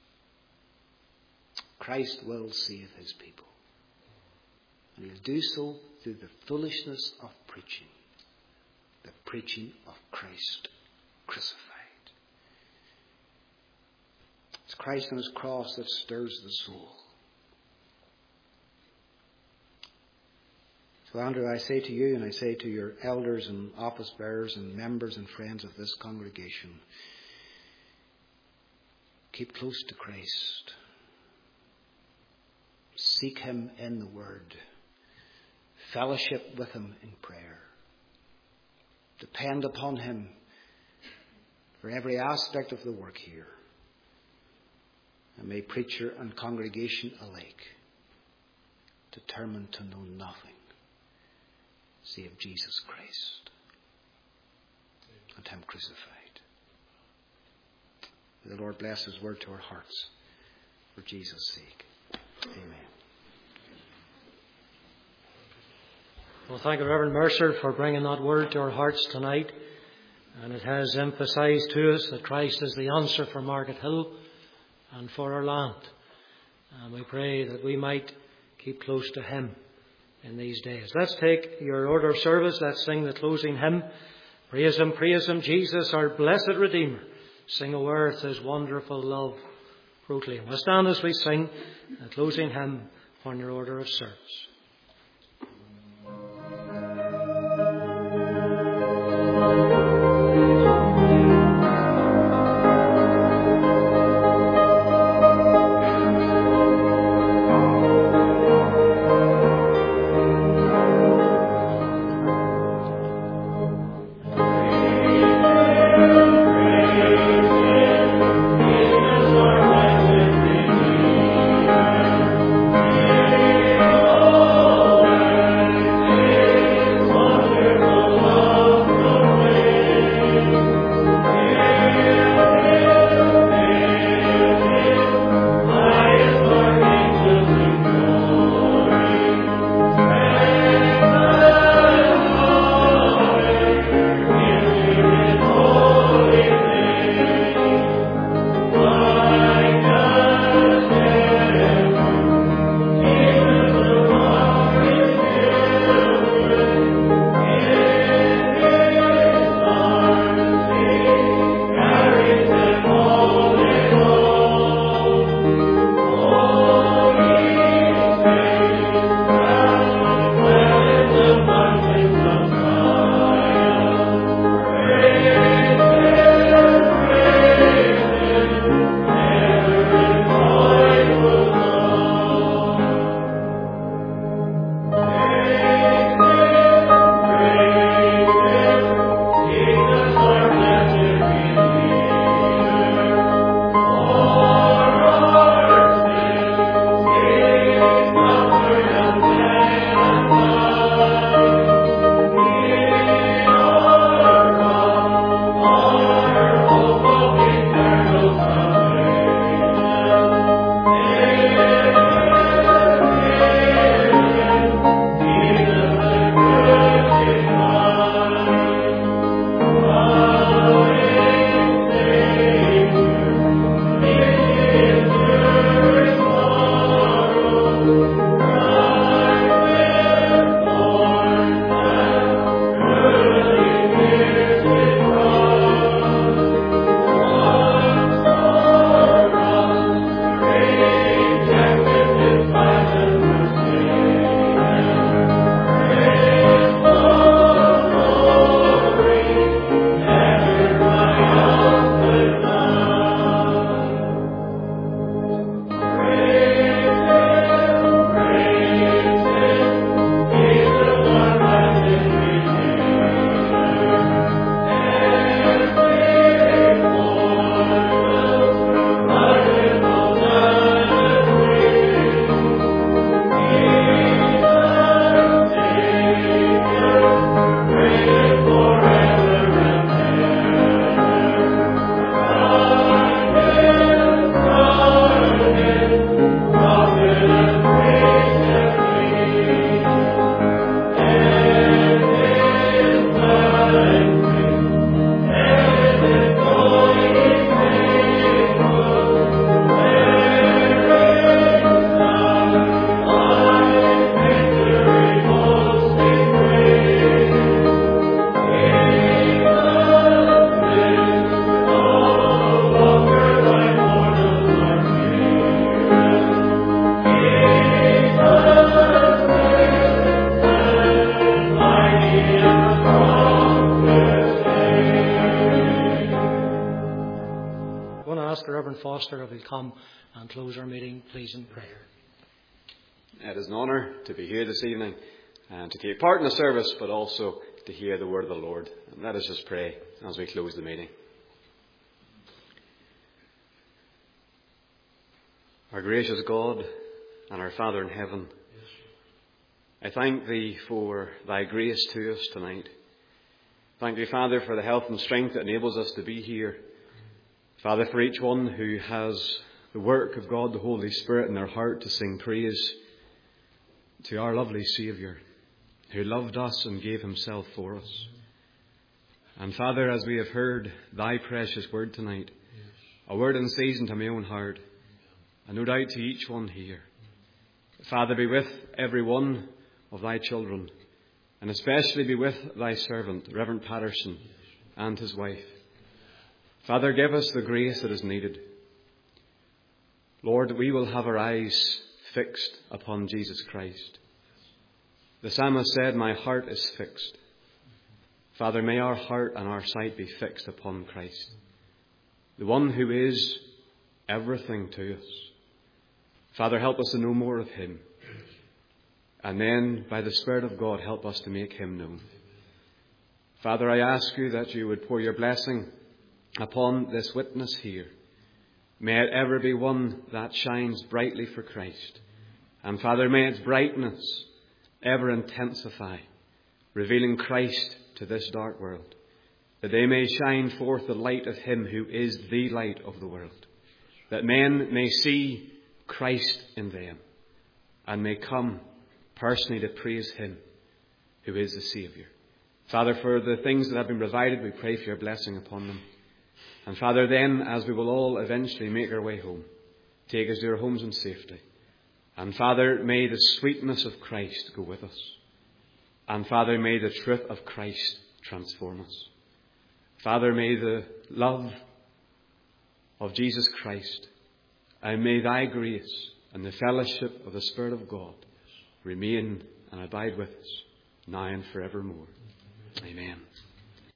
Christ will save his people. And he'll do so through the foolishness of preaching. The preaching of Christ crucified. It's Christ on his cross that stirs the soul. So Andrew, I say to you, and I say to your elders and office bearers and members and friends of this congregation, keep close to Christ. Seek him in the Word. Fellowship with him in prayer. Depend upon him for every aspect of the work here. And may preacher and congregation alike determine to know nothing save Jesus Christ and him crucified. May the Lord bless his word to our hearts for Jesus' sake. Amen. Well, thank you, Reverend Mercer, for bringing that word to our hearts tonight. And it has emphasised to us that Christ is the answer for Market Hill and for our land. And we pray that we might keep close to him in these days. Let's take your order of service. Let's sing the closing hymn. Praise him, praise him, Jesus, our blessed Redeemer. Sing o' earth his wonderful love proclaim. We'll stand as we sing the closing hymn on your order of service. Oh Reverend Foster, if he'll come and close our meeting, please, in prayer. It is an honour to be here this evening and to take part in the service, but also to hear the word of the Lord. And let us just pray as we close the meeting. Our gracious God and our Father in heaven, I thank Thee for Thy grace to us tonight. Thank Thee, Father, for the health and strength that enables us to be here. Father, for each one who has the work of God, the Holy Spirit, in their heart to sing praise to our lovely Saviour, who loved us and gave Himself for us. And Father, as we have heard Thy precious word tonight, a word in season to my own heart, and no doubt to each one here. Father, be with every one of Thy children, and especially be with Thy servant, Reverend Patterson, and his wife. Father, give us the grace that is needed. Lord, that we will have our eyes fixed upon Jesus Christ. The psalmist said, "My heart is fixed." Father, may our heart and our sight be fixed upon Christ, the one who is everything to us. Father, help us to know more of Him. And then, by the Spirit of God, help us to make Him known. Father, I ask You that You would pour Your blessing upon this witness here. May it ever be one that shines brightly for Christ. And Father, may its brightness ever intensify, revealing Christ to this dark world, that they may shine forth the light of Him who is the light of the world, that men may see Christ in them and may come personally to praise Him who is the Saviour. Father, for the things that have been provided, we pray for Your blessing upon them. And Father, then, as we will all eventually make our way home, take us to our homes in safety. And Father, may the sweetness of Christ go with us. And Father, may the truth of Christ transform us. Father, may the love of Jesus Christ, and may Thy grace and the fellowship of the Spirit of God remain and abide with us now and forevermore. Amen.